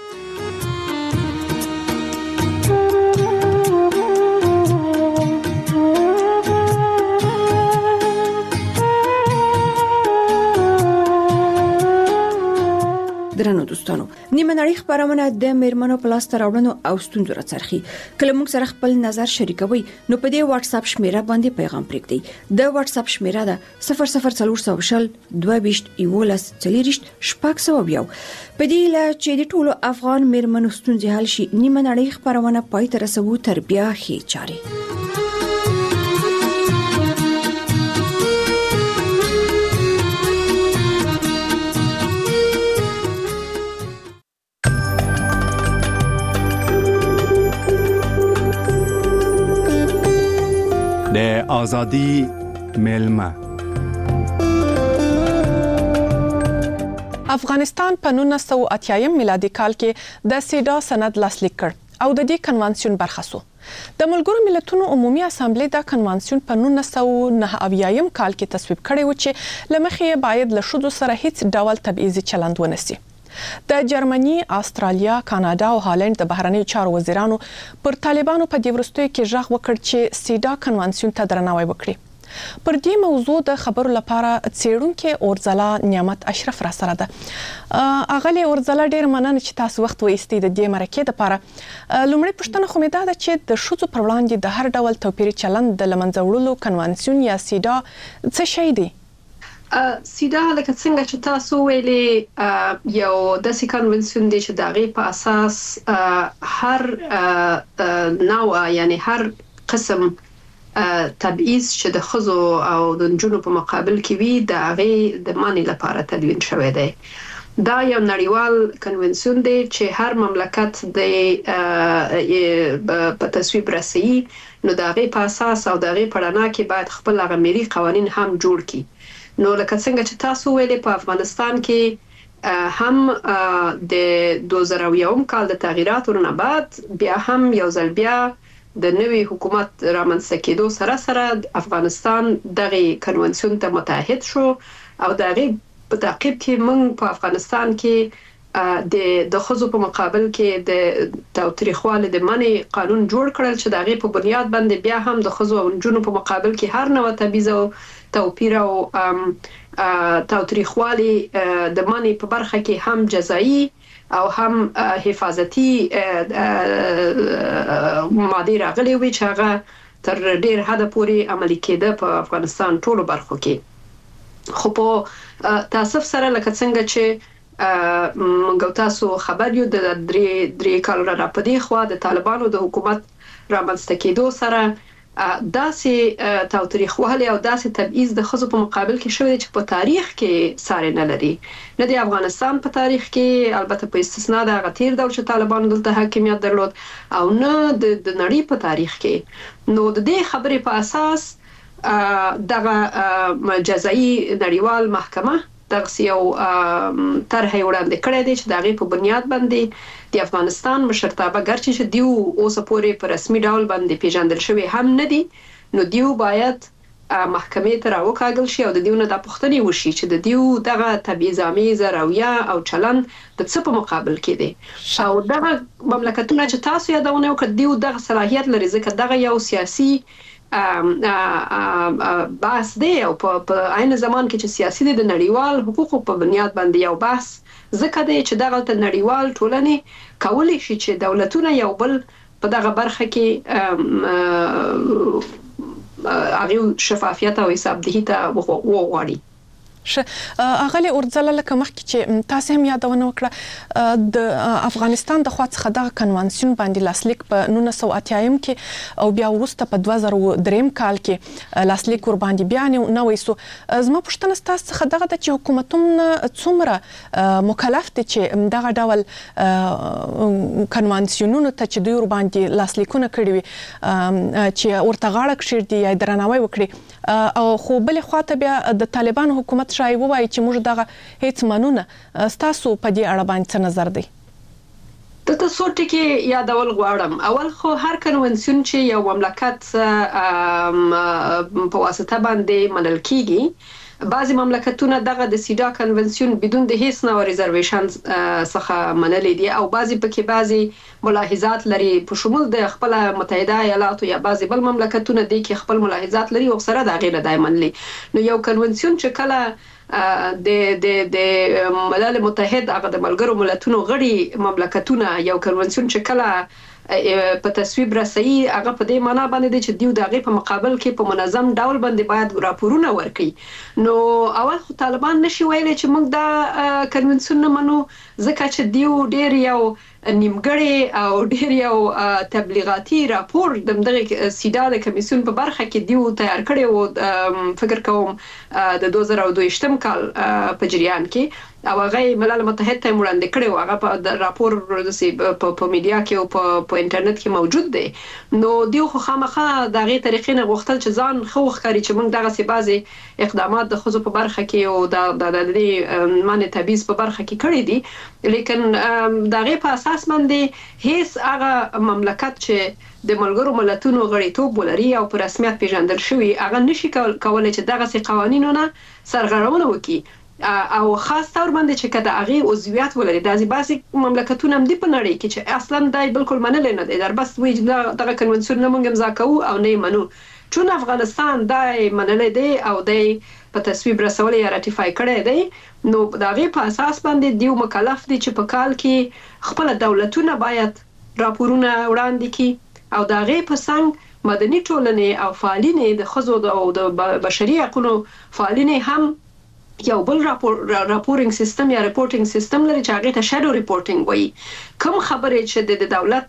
درنو دوستانو، نیمه نړۍ خبرونه د میرمنو په لاس راوړنو او ستونزو راڅرخي. کله موږ سره خپل نظر شریکوي نو په دې واتس اپ شمیره باندې پیغام پرېږدئ. د واتس اپ شمیره ده صفر صفر څلور سوه شل دوه ویشت یولس څلوېښت شپږ سوه یو. په دې لا چې د ټولو افغان میرمنو ستونزې حل شي، نیمه نړۍ خبرونه پای ته رسوو تر بیا ښې چارې. د آزادی میلمه. افغانستان په نولس سوه اتیا میلادي کال کې د سیډا سند لاسلیک کړ او د دې کنوانسیون برخه شو. د ملګرو ملتونو عمومي اسامبلې دا کنوانسیون په نولس سوه نهه اویا کال کې تصویب کړی و چې لمخې باید له ښځو سره هیڅ ډول تبعیضي چلند ونشي. د جرمني، استرالیا، کاناډا او هالند د بهرنیو چارو وزیرانو پر طالبانو په دې وروستیو کې ژغ وکړ چې سیډا کنوانسیون ته درناوی وکړي. پر دې موضوع د خبرو لپاره څېړونکي اورځلا نعمت اشرف را سره ده. اغلی اورځلا ډېر مننه چې تاسو وخت وایستئ د دې مرکې لپاره. لومړی پوښتنه خو مې دا ده چې د ښځو پر وړاندې د هر ډول توپیري چلند د له منځه وړلو کنوانسیون یا سیډا څه شی دی؟ سیدا لکه څنګه چې تاسو ویلي یو داسې کنونسیون دی چې د هغې په اساس هر نوع یعنی هر قسم تبعیض چې د ښځو او د نجونو په مقابل کې وي د هغې د منع لپاره تدوین شوی دی. دا یو نړیوال کنونسیون دی چې هر مملکت د په تصویب رسوي، نو د هغې په اساس او د هغې په رڼا کې باید خپل هغه ملي قوانین هم جوړ کړي. نو لکه څنګه چې تاسو ویلې په افغانستان کې هم د دوه زره یو کال د تغییراتو نه بعد بیا هم یو ځل بیا د نوي حکومت رامنځته کېدو سره سره افغانستان دغه کنونسیون ته متحد شو او د هغې په تعقیب کې موږ په افغانستان کې د د ښځو په مقابل کې د تاوتریخوالي د منع قانون جوړ کړل چې د هغې په بنیاد باندې بیا هم د ښځو او نجونو په مقابل کې هر نوع تبعیض او توپیر او تاوتریخوالي د منع په برخه کې هم جزایی او هم حفاظتي ماده راغلي وي چې هغه تر ډیر حد پورې عملي کېده په افغانستان ټولو برخو کې. خو په تاسف سره لکه څنګه چې موږ تاسو خبر یو د درې درې کالو را پدې خو د طالبانو د حکومت رامنځته کېدو سره داسې تاوتریخوالي او داسې تبعیض د ښځو په مقابل کې شوی چې په تاریخ کې ساری نه لري، نه د افغانستان په تاریخ کې، البته په استثنا د هغه تیر ډول چې طالبانو دلته حاکمیت درلود، او نه د نړۍ په تاریخ کې. نو د دې خبرې په اساس دغه جزایی نړیوال محکمه دغه یو طرح وړاندې کړی دی چې د هغې په بنیاد باندې د افغانستان مشرتابه ګرچې چې دیو اوسه پورې په رسمي ډول باندې پیژندل شوی هم نه دي، نو دیو باید محکمې ته راوکاږل شي او د دیونه د پښتنې وشي چې د دیو دغه تبعیض‌آمیز رویه او چلند د څه په مقابل کې دی او دغه مملکتونه چې تاسو یادونه وکړه دیو دغه صلاحیت لري ځکه دغه یو سیاسي بحث دی او په عین زمان کې چې سیاسي دی د نړیوال حقوقو په بنیاد باندې یو بحث ځکه دی چې دغه د نړیوال ټولنې کولی شي چې دولتونه یو بل په دغه برخه کې هغه شفافیت او حساب دهی ته وغواړي. اغلی اورځل لکه مخکې چې تاسو هم یادونه وکړه د افغانستان د خوا څخه د کنوانسیون باندې لاسلیک په نولس سوه اتیا کې او بیا وروسته په دوه زره درې کال کې لاسلیک ور باندې بیان نه وېسو. زما پوښتنه تاسو څخه دغه د حکومتونو څومره مکلف دي چې دغه ډول کنوانسیونونو ته چې دوی ور باندې لاسلیکونه کړی وي چې ورته غاړه کښېږدي یا درناوی وکړي او خو بل خواته بیا د طالبان حکومت شای وایي چې موږ دغه هیڅ منونه تاسو په دې اړه باندې څه نظر دی؟ د تاسو ټکی یادول غواړم. اول خو هر کنونسیون چې یو مملکت په واسطه باندې منل کیږي بعضی مملکتونه دغه د سیدا کنونسیون بدون د هیڅ نوع ریزرویشن څخه منلې دي او بعضی پکې بعضی ملاحظات لري په شمول د خپل متحده ایالاتو یا بعضی بل مملکتونه دي کې خپل ملاحظات لري او سره د غیر دای منلې. نو یو کنونسیون چې کله د د د ملل متحد هغه د ملګرو ملتونو غړي مملکتونه یو کنونسیون چې کله په تصویب رسي هغه په دې معنی باندې دی چې دیو دغه په مقابل کې په منظم ډول باندې باید راپورونه ورکړي. نو اول خو طالبان نشي ویلي چې موږ دا کنونسیون نه منو ځکه چې دیو ډیر یو نیمګړی او ډیر یو تبلیغاتي راپور د دغه سیدا د کمیسیون په برخه کې دیو تیار کړی او فکر کوم د دوه زره دوه کال په جریان کې او هغه ملل متحد ته وړاندې کړی او هغه په راپور په میډیا کې او په انټرنیټ کې موجود دی. نو دیو خو خامخا دغه طریقې نه غوښتل چې ځان خو ښکاري چې موږ دغه سی بازي اقدامات د خزو په برخه کې او د د د معنی تبعیض په برخه کې کړی دي لیکن دغه په اساس باندې هیڅ هغه مملکت چې د ملګرو ملتونو غړیتوب ولري او په رسمیت پیژندل شوی هغه نشي کولای چې دغه سي قوانینونه سرغړونه وکړي او خاص تور باندې چې کده هغه عضویت ولري د ازباسي مملکتونو هم دی په نړۍ کې چې اصلا دای بالکل منل نه دی در بس وی دغه کنونسیون نه مونږ امضا کوو او نه منو چون افغانستان دای منل دی او دای په تصویب رسول یا راتیفای کړی دی نو دغه په اساس باندې دیو مکلف دي چې په کال کې خپل دولتونه باید راپورونه وړاندې کړي او دغه په څنګه مدني ټولنې او فعالین د خزو او د بشري حقوقو فعالین هم یو بل راپور راپورینګ سیستم یا ریپورټینګ سیستم لري چې هغه ته شادو ریپورټینګ وایي. کوم خبرې چې د دولت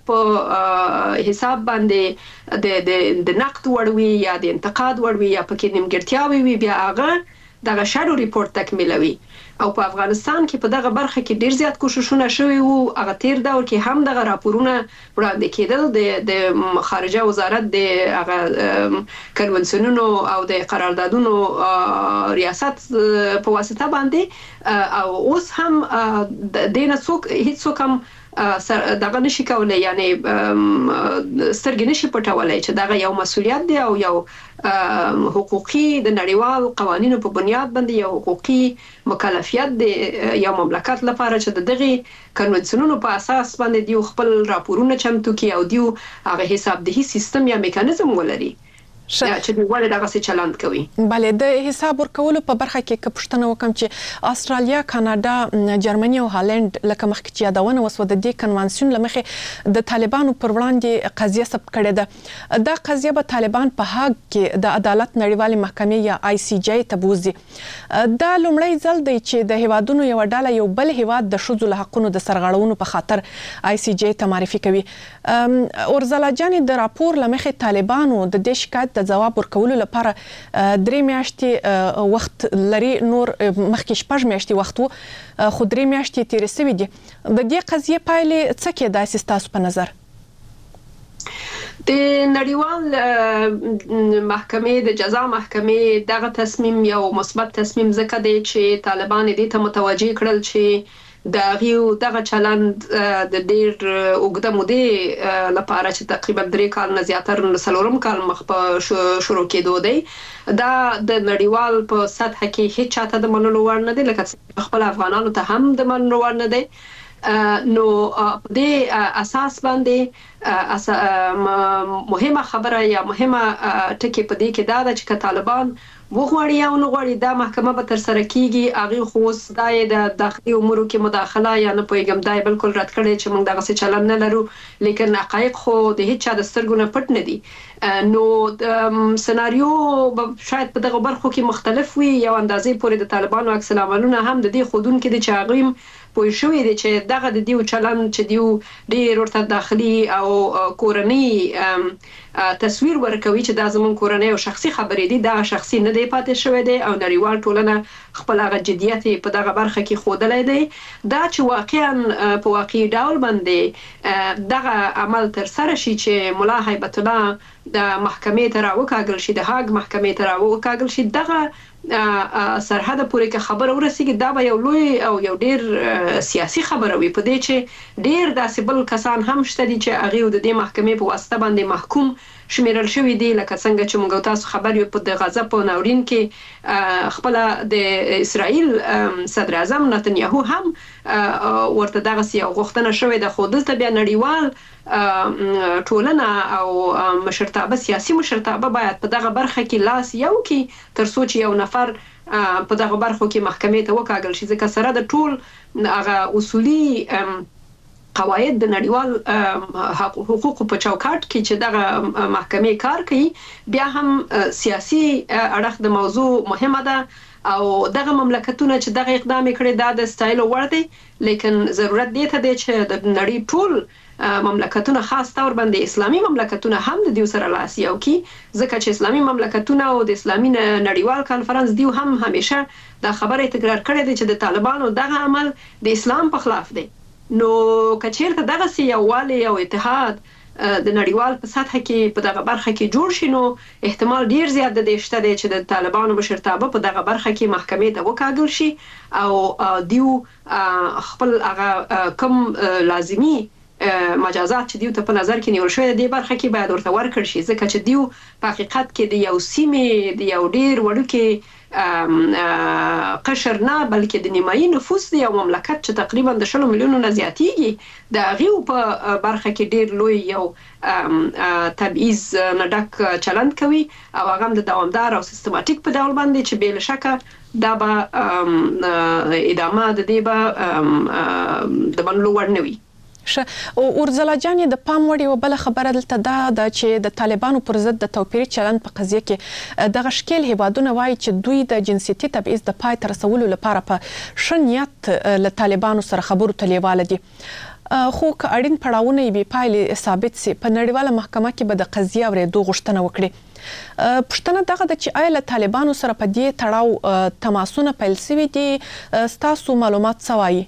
په حساب باندې د د د نقد وړوي یا د انتقاد وړوي یا پکې نیمګړتیاوي وي بیا هغه دغه شادو ریپورت تکمیلوي او په افغانستان کې په دغه برخه کې ډیر زیات کوششونه شوي وو. هغه تیر دور کې هم دغه راپورونه وړاندې کېدل د د خارجه وزارت د هغه کنونسیونونو او د قراردادونو ریاست په واسطه باندې او اوس هم د دینه څوک هیڅ څوک هم دغه نشي کولای یعنی سترګې نشي پټولای چې دغه یو مسولیت دی او یو حقوقي د نړیوال قوانینو په بنیاد باندې یو حقوقي مکلفیت دی یو مملکت لپاره چې دغه کنونسیونونو په اساس باندې دیو خپل راپورونه چمتو کوي او دیو هغه حساب دهي سیستم یا میکانیزم ولري چې دوی دغه څه چلند کوي. بله د حساب ورکولو په برخه کې که پوښتنه وکم چې استرالیا، کاناډا، جرمني او هالند لکه مخکې چې یادونه وسوه د دې کنوانسیون لمخې د طالبانو پر وړاندې قضیه ثبت کړې ده. دا قضیه به طالبان په هاګ کې د عدالت نړیوالې محکمې یا آی سی جی ته بوزي. دا لومړی ځل دی چې د هیوادونو یو ډله یو بل هیواد د ښځو له حقونو د سرغړونو په خاطر آی سی جی ته معرفي کوي. اورځلا جانې د راپور لمخې طالبانو د دې شکایت د جواب ورکولو لپاره درې میاشتې وخت لري، نور مخکې شپږ میاشتې وخت وو خو درې میاشتې تیرې شوې دي. د دې قضیې پایلې څه کېدای سي ستاسو په نظر؟ د نړیوال محکمې د جزا محکمې دغه تصمیم یو مثبت تصمیم ځکه دی چې طالبان دې ته متوجه کړل چې د غیو دغه چلند د ډیر اوږده مودې لپاره چې تقریبا درې کال نه زیاتره څلورم کال مخ په شروع کېدو دی دا د نړیوال په سطح کې هیڅ چاته د منلو وړ نه دی لکه خپل افغانانو ته هم د منلو وړ نه دی نو په دې اساس باندې مهمه خبره یا مهمه ټکی په دې کې دا ده چې طالبان وغواړي یا نه غواړي دا محکمه به تر سره کیږي هغه خو دای د داخلي امورو کې مداخله یا نه پویګم دای بالکل رد کړي چې موږ دغه څه چلن نه لرو لیکن حقایق خو د هیڅ چا د سترګو نه پټ نه دي نو سناریو شاید په دغه برخو کې مختلف وي یو اندازې پورې د طالبانو عکس العملونه هم د دې خودون کې د چاغیم پوه شوې دي چې دغه د دیو چلن چې دیو ډیر ورته داخلي او کورنۍ تصویر ورکوي چې دا زمون کورنۍ او شخصي خبرې دي دا شخصي نه دی پاتې شوی دی او نړیوال ټولنه خپل هغه جديت په دغه برخه کې خودلای دی دا چې واقعا په واقعي ډول باندې دغه عمل تر سره شي چې مولا هیبت الله د محکمې ته راوکاږل شي د هاګ محکمې ته راوکاږل شي دغه سرحد پورې کې خبر ورسیږي دا به یو لوی او یو ډیر سیاسي خبره وي په دې چې ډیر داسې بل کسان هم شته دي چې هغه د دې محکمې په واسطه باندې محکوم شمیرل شوی دی لکه څنګه چې موږ تاسو خبر یو په د غزا په ناورین کې خپل د اسرائیل صدر اعظم نتنیاهو هم ورته دغه یو غوښتنه شوې ده خو دلته بیا نړیوال ټولنه او مشرتابه سیاسي مشرتابه باید په دغه برخه کې لاس یو کې تر څو چې یو نفر په دغه برخو کې محکمې ته وکاږل شي ځکه سره د ټول هغه اصولي قواعد د نړیوال حقوقو په چوکاټ کې چې دغه محکمې کار کوي بیا هم سیاسي اړخ د موضوع مهمه ده او دغه مملکتونه چې دغه اقدام کړي دا د سټایل وړ دی لیکن ضرورت دی ته دی چې د نړۍ ټول مملکتونه خاص تور باندې اسلامي مملکتونه هم د دیو سره لاس یو کی ځکه چې اسلامي مملکتونه او د اسلامي نړیوال کانفرنس دیو هم همیشه دا خبره تکرار کړې ده چې د طالبانو دغه عمل د اسلام په خلاف دی نو کچیرته دغه سی یووالی او اتحاد د نړیوال په سطح کې په دغه برخه کې جوړ شي نو احتمال ډیر زیات د دې شته چې د طالبانو مشرتابه په دغه برخه کې محکمې ته وکاږل شي او دیو خپل هغه کم لازمی مجازات چې دیو ته په نظر کې نیول شوی دی برخه کې باید ورته ورکړ شي ځکه چې دیو په حقیقت کې د یو سیمې د یو ډیر وړوکی قشر نه بلکې د نیمایي نفوس دی او مملکت چې تقریبا د شلو میلیونو نه زیاتیږي د غیو په برخه کې ډیر لوی یو تبعیض نه ډک چلند کوي او هغه د دوامدار او سیستماتیک په ډول باندې چې بل شکه دا به ادامه د دې به د منلو وړ نه وي او اورزلا جان د پام وړي او بل خبره دلته دا د چې د طالبانو پر ضد د توپیري چلند په قضیه کې د غشکل هیوادونه وایي چې دوی د جنسيتي تبعیض د پای تر رسولو لپاره په شنیت له طالبانو سره خبرو تلیواله دي خو که اړین پړاوونه به پایلې ثابت سي په نړیواله محکمه کې به د قضیه ورېدو غوښتنه وکړي پښتنه دغه د چې آیا له طالبانو سره په دې تړاو تماسونه پیل شوي دي ستاسو معلومات سوایي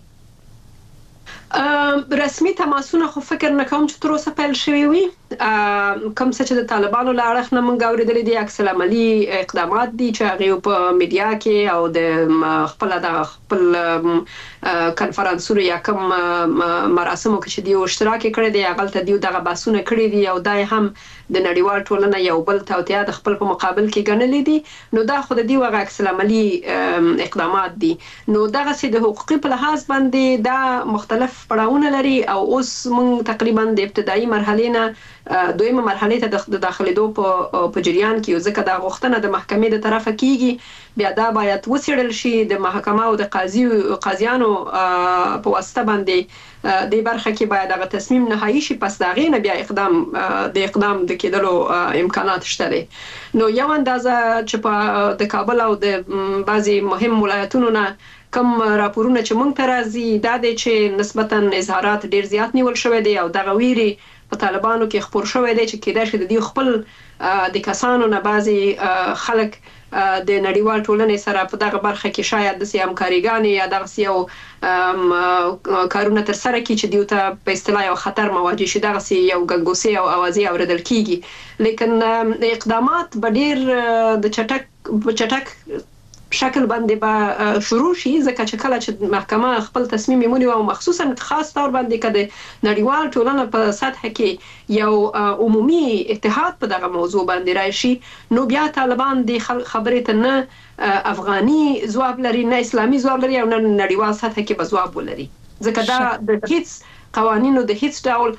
رسمي تماسونه خو فکر نه کوم چې تر اوسه پیل شوي وي کوم څه چې د طالبانو له اړخ نه موږ اورېدلي دي عکس العملي اقدامات دي چې هغه په میډیا کې او د خپل د خپل کانفرنسونو یا کوم مراسمو کې چې دی اشتراک کړی دی هغه ته دی دغه باسونه کړی دي او دای هم د نړیوال ټولنه یو بل توطئه د خپل په مقابل کې ګڼلې دي نو دا خو د دی وغه عکس العملي اقدامات دي نو دغه سي د حقوقي په لحاظ باندې دا مختلف پړاوونه لري او اوس موږ تقریبا د ابتدایي مرحله نه دویمه مرحله ته د داخليدو په په جریان کې ځکه دا غوښتنه د محکمې د طرفه کیږي بیا دا باید وڅېړل شي د محکمه او د قاضي قاضیانو په واسطه باندې د برخه کې باید هغه تصمیم نهایی شي پس دا غینه بیا اقدام د اقدام د کېدلو امکانات شته نو یو اندازه چې په د کابل او د بعضي مهم ولایتونو نه کم راپورونه چې مونږ ته راځي دا د چې نسبتاً اظهارات ډیر زیات نیول شوی دی او دغه ویري په طالبانو کې خبر شوی دی چې کېدای شي د دې خپل د کسانو نه بعضي خلک د نړیوال ټولنې سره په دغه برخه کې شاید د سیام کاریګانی یا دغه یو کارونه تر سره کې چې دیو ته په اصطلاح یو خطر مواجه شي دغه یو ګنګوسي او اوازي اوریدل کیږي لیکن اقدامات به ډیر د چټک چټک شکل باندې به شروع شي ځکه چې کله چې محکمه خپل تصمیم ونیوي او مخصوصا خاص تور باندې کده نړیوال ټولنه په سطح کې یو عمومي اتحاد په دغه موضوع باندې راشي نو بیا طالبان د خبرې ته نه افغاني ځواب لري نه اسلامي ځواب لري او نه نړیوال سطح کې به ځواب ولري ځکه دا د هیڅ قوانینو د هیڅ ډول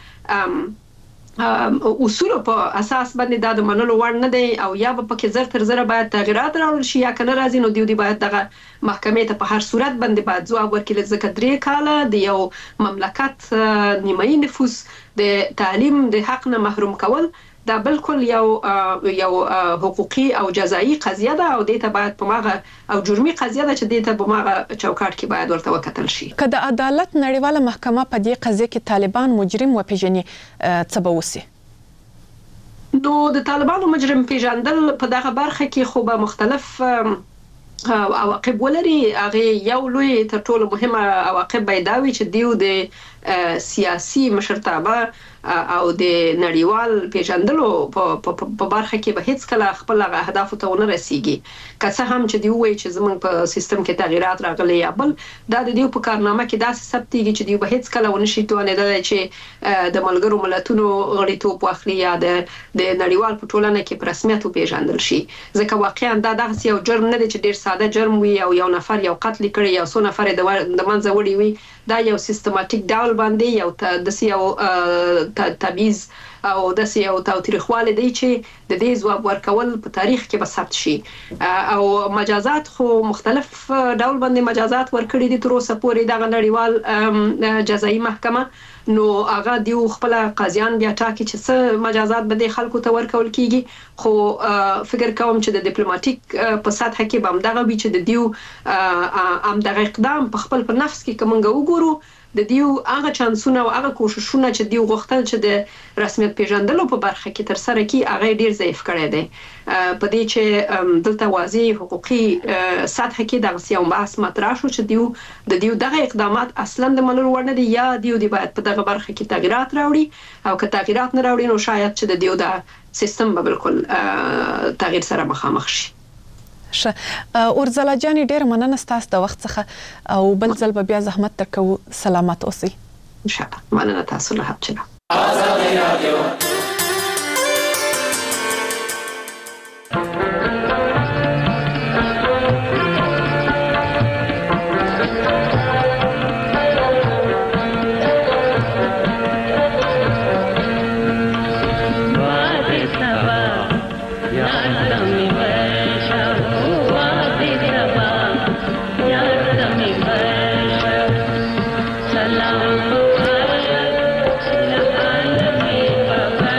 اصول په اساس باندې دا د منلو وړ نه دی او یا به پکې زر تر زر باید تغیرات راوړل شي یا کنه راځي نو دیو دی باید دغه محکمې ته په هر صورت باندې باید ځواب ورکړي ځکه درې کاله د یو مملکت نیمایي نفوس د تعلیم د حق نه محروم کول دا بالکل یو یو حقوقي او جزایی قضیه ده او دې ته باید په ماغه او جرمي قضیه ده چې دې ته په ماغه چوکاټ کې باید ورته وکتل شي که د عدالت نړیواله محکمه په دې قضیه کې طالبان مجرم وپیژني څه به وسی نو د طالبانو مجرم پیژندل په دغه برخه کې خو به مختلف عواقب ولري هغه یو لوی تر ټولو مهمه عواقب بيداوي چې دیو د سیاسي مشرتابه او د نړیوال پیژندلو په برخه کې به هیڅ کله خپل اهداف ته ونه رسیږي که څه هم چې دی وایي چې زمونږ په سیستم کې تغیرات راغلي یا بل دا د دیو په کارنامه کې داسې ثبتېږي چې دی به هیڅ کله ونه شي توانېدلی چې د ملګرو ملتونو غړیتوب واخلي یا د د نړیوال په ټولنه کې په رسمیت وپیژندل شي ځکه واقعا دا دغسې یو جرم نه دی چې ډېر ساده جرم وي او یو نفر یو قتل کړي یا څو نفر د منځه وړي وي دا یو سیستماتیک ډول باندې یو داسې یو تبعیض او داسې یو تاوتریخوالی دی چې د دې ځواب ورکول په تاریخ کې به ثبت شي او مجازات خو مختلف ډول باندې مجازات ورکړي دي تر اوسه پورې دغه نړیوال جزایي محکمه نو هغه دیو خپل قاضیان بیا ټاکي چې څه مجازات به د خلکو ته ورکول کیږي خو فکر کوم چې د ډیپلوماټیک په سطح کې به هم دغه وي چې د دیو ام دغه اقدام په خپل په نفس کې کومنګ وګورو د دیو هغه چانسونه او هغه کوششونه چې دیو غوښتل چې د رسمیت پیژندلو په برخه کې تر سره کی هغه ډیر ضعیف کړی دی په دې چې دلته واضح حقوقي سطح کې دغه سیاو بحث مطرح شو چې دیو د دیو دغه اقدامات اصلا د منلو وړ نه دي یا دیو دی باید په دغه برخه کې تغیرات راوړي او که تغیرات نه راوړي نو شاید چې د دیو د سیستم به بالکل تغییر سره مخامخ شي شه اورځلا جان ډیر مننه ستاسو د وخت څخه او بل ځل به بیا زحمت درکو سلامت اوسئ ان شاء الله مننه تاسو له حق آزادي رادیو Salam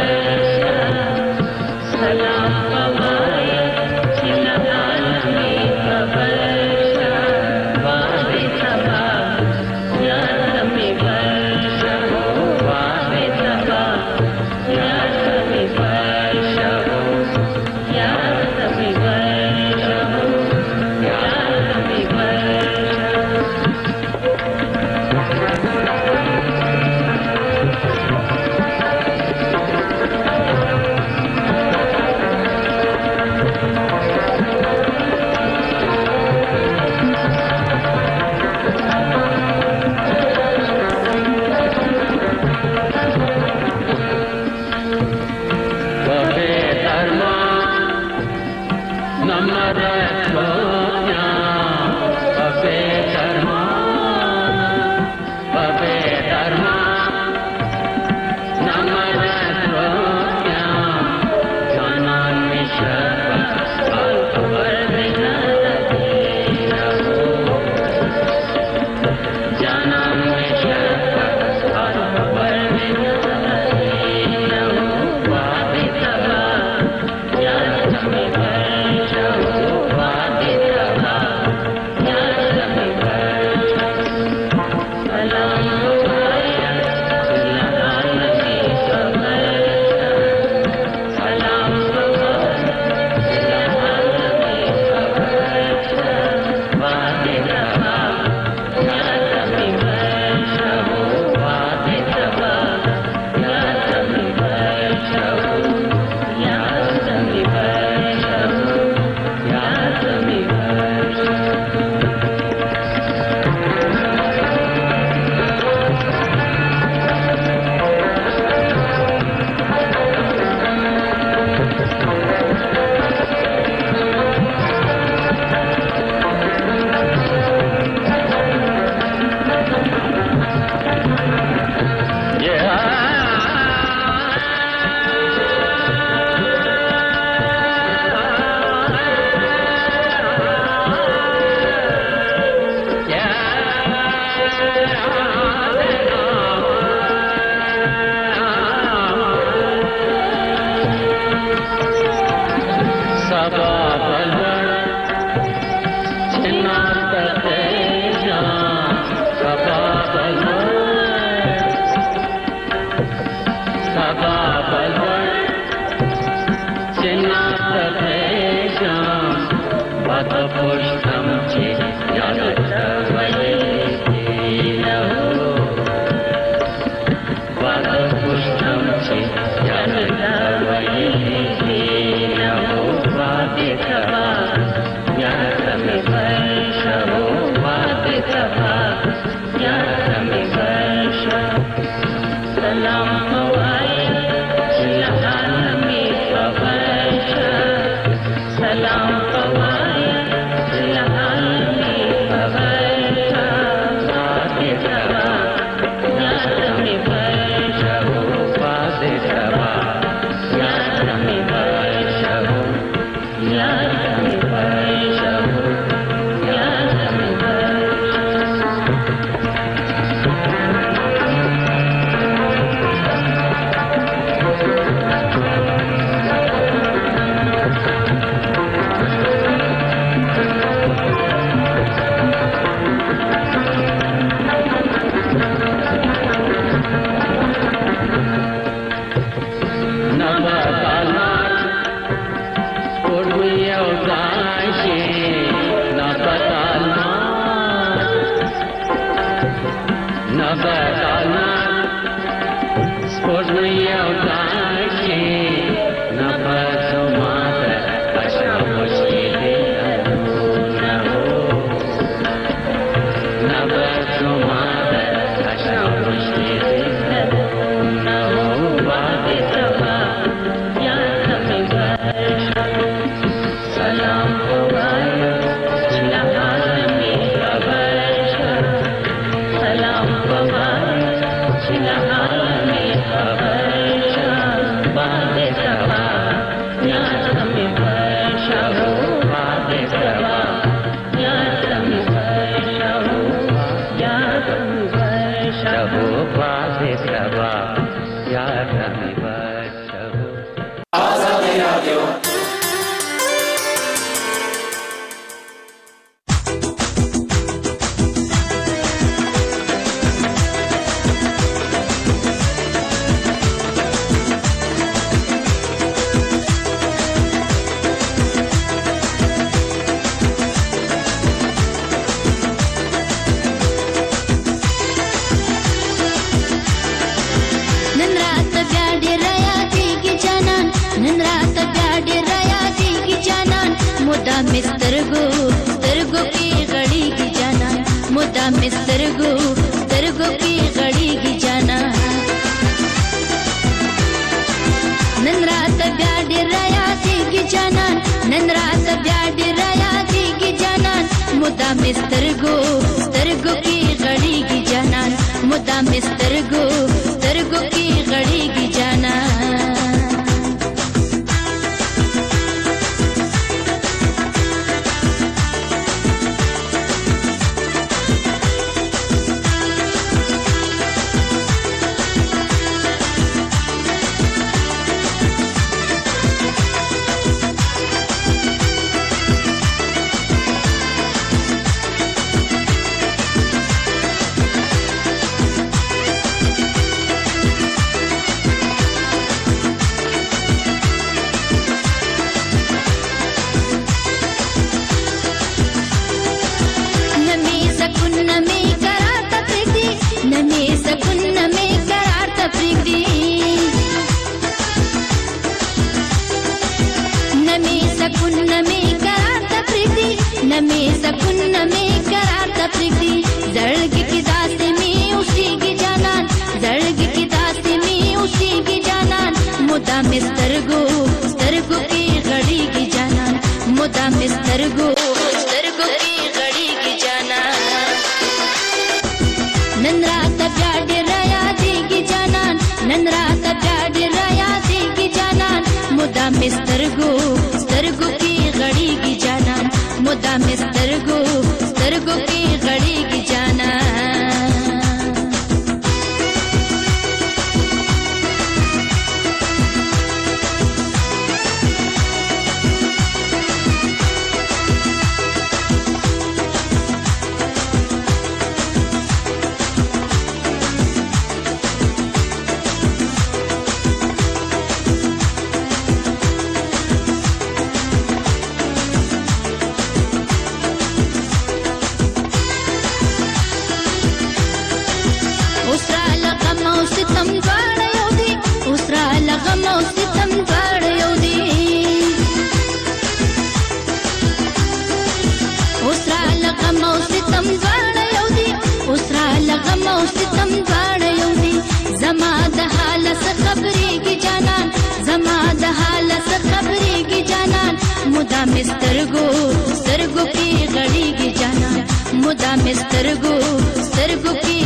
سترګو سترګو کې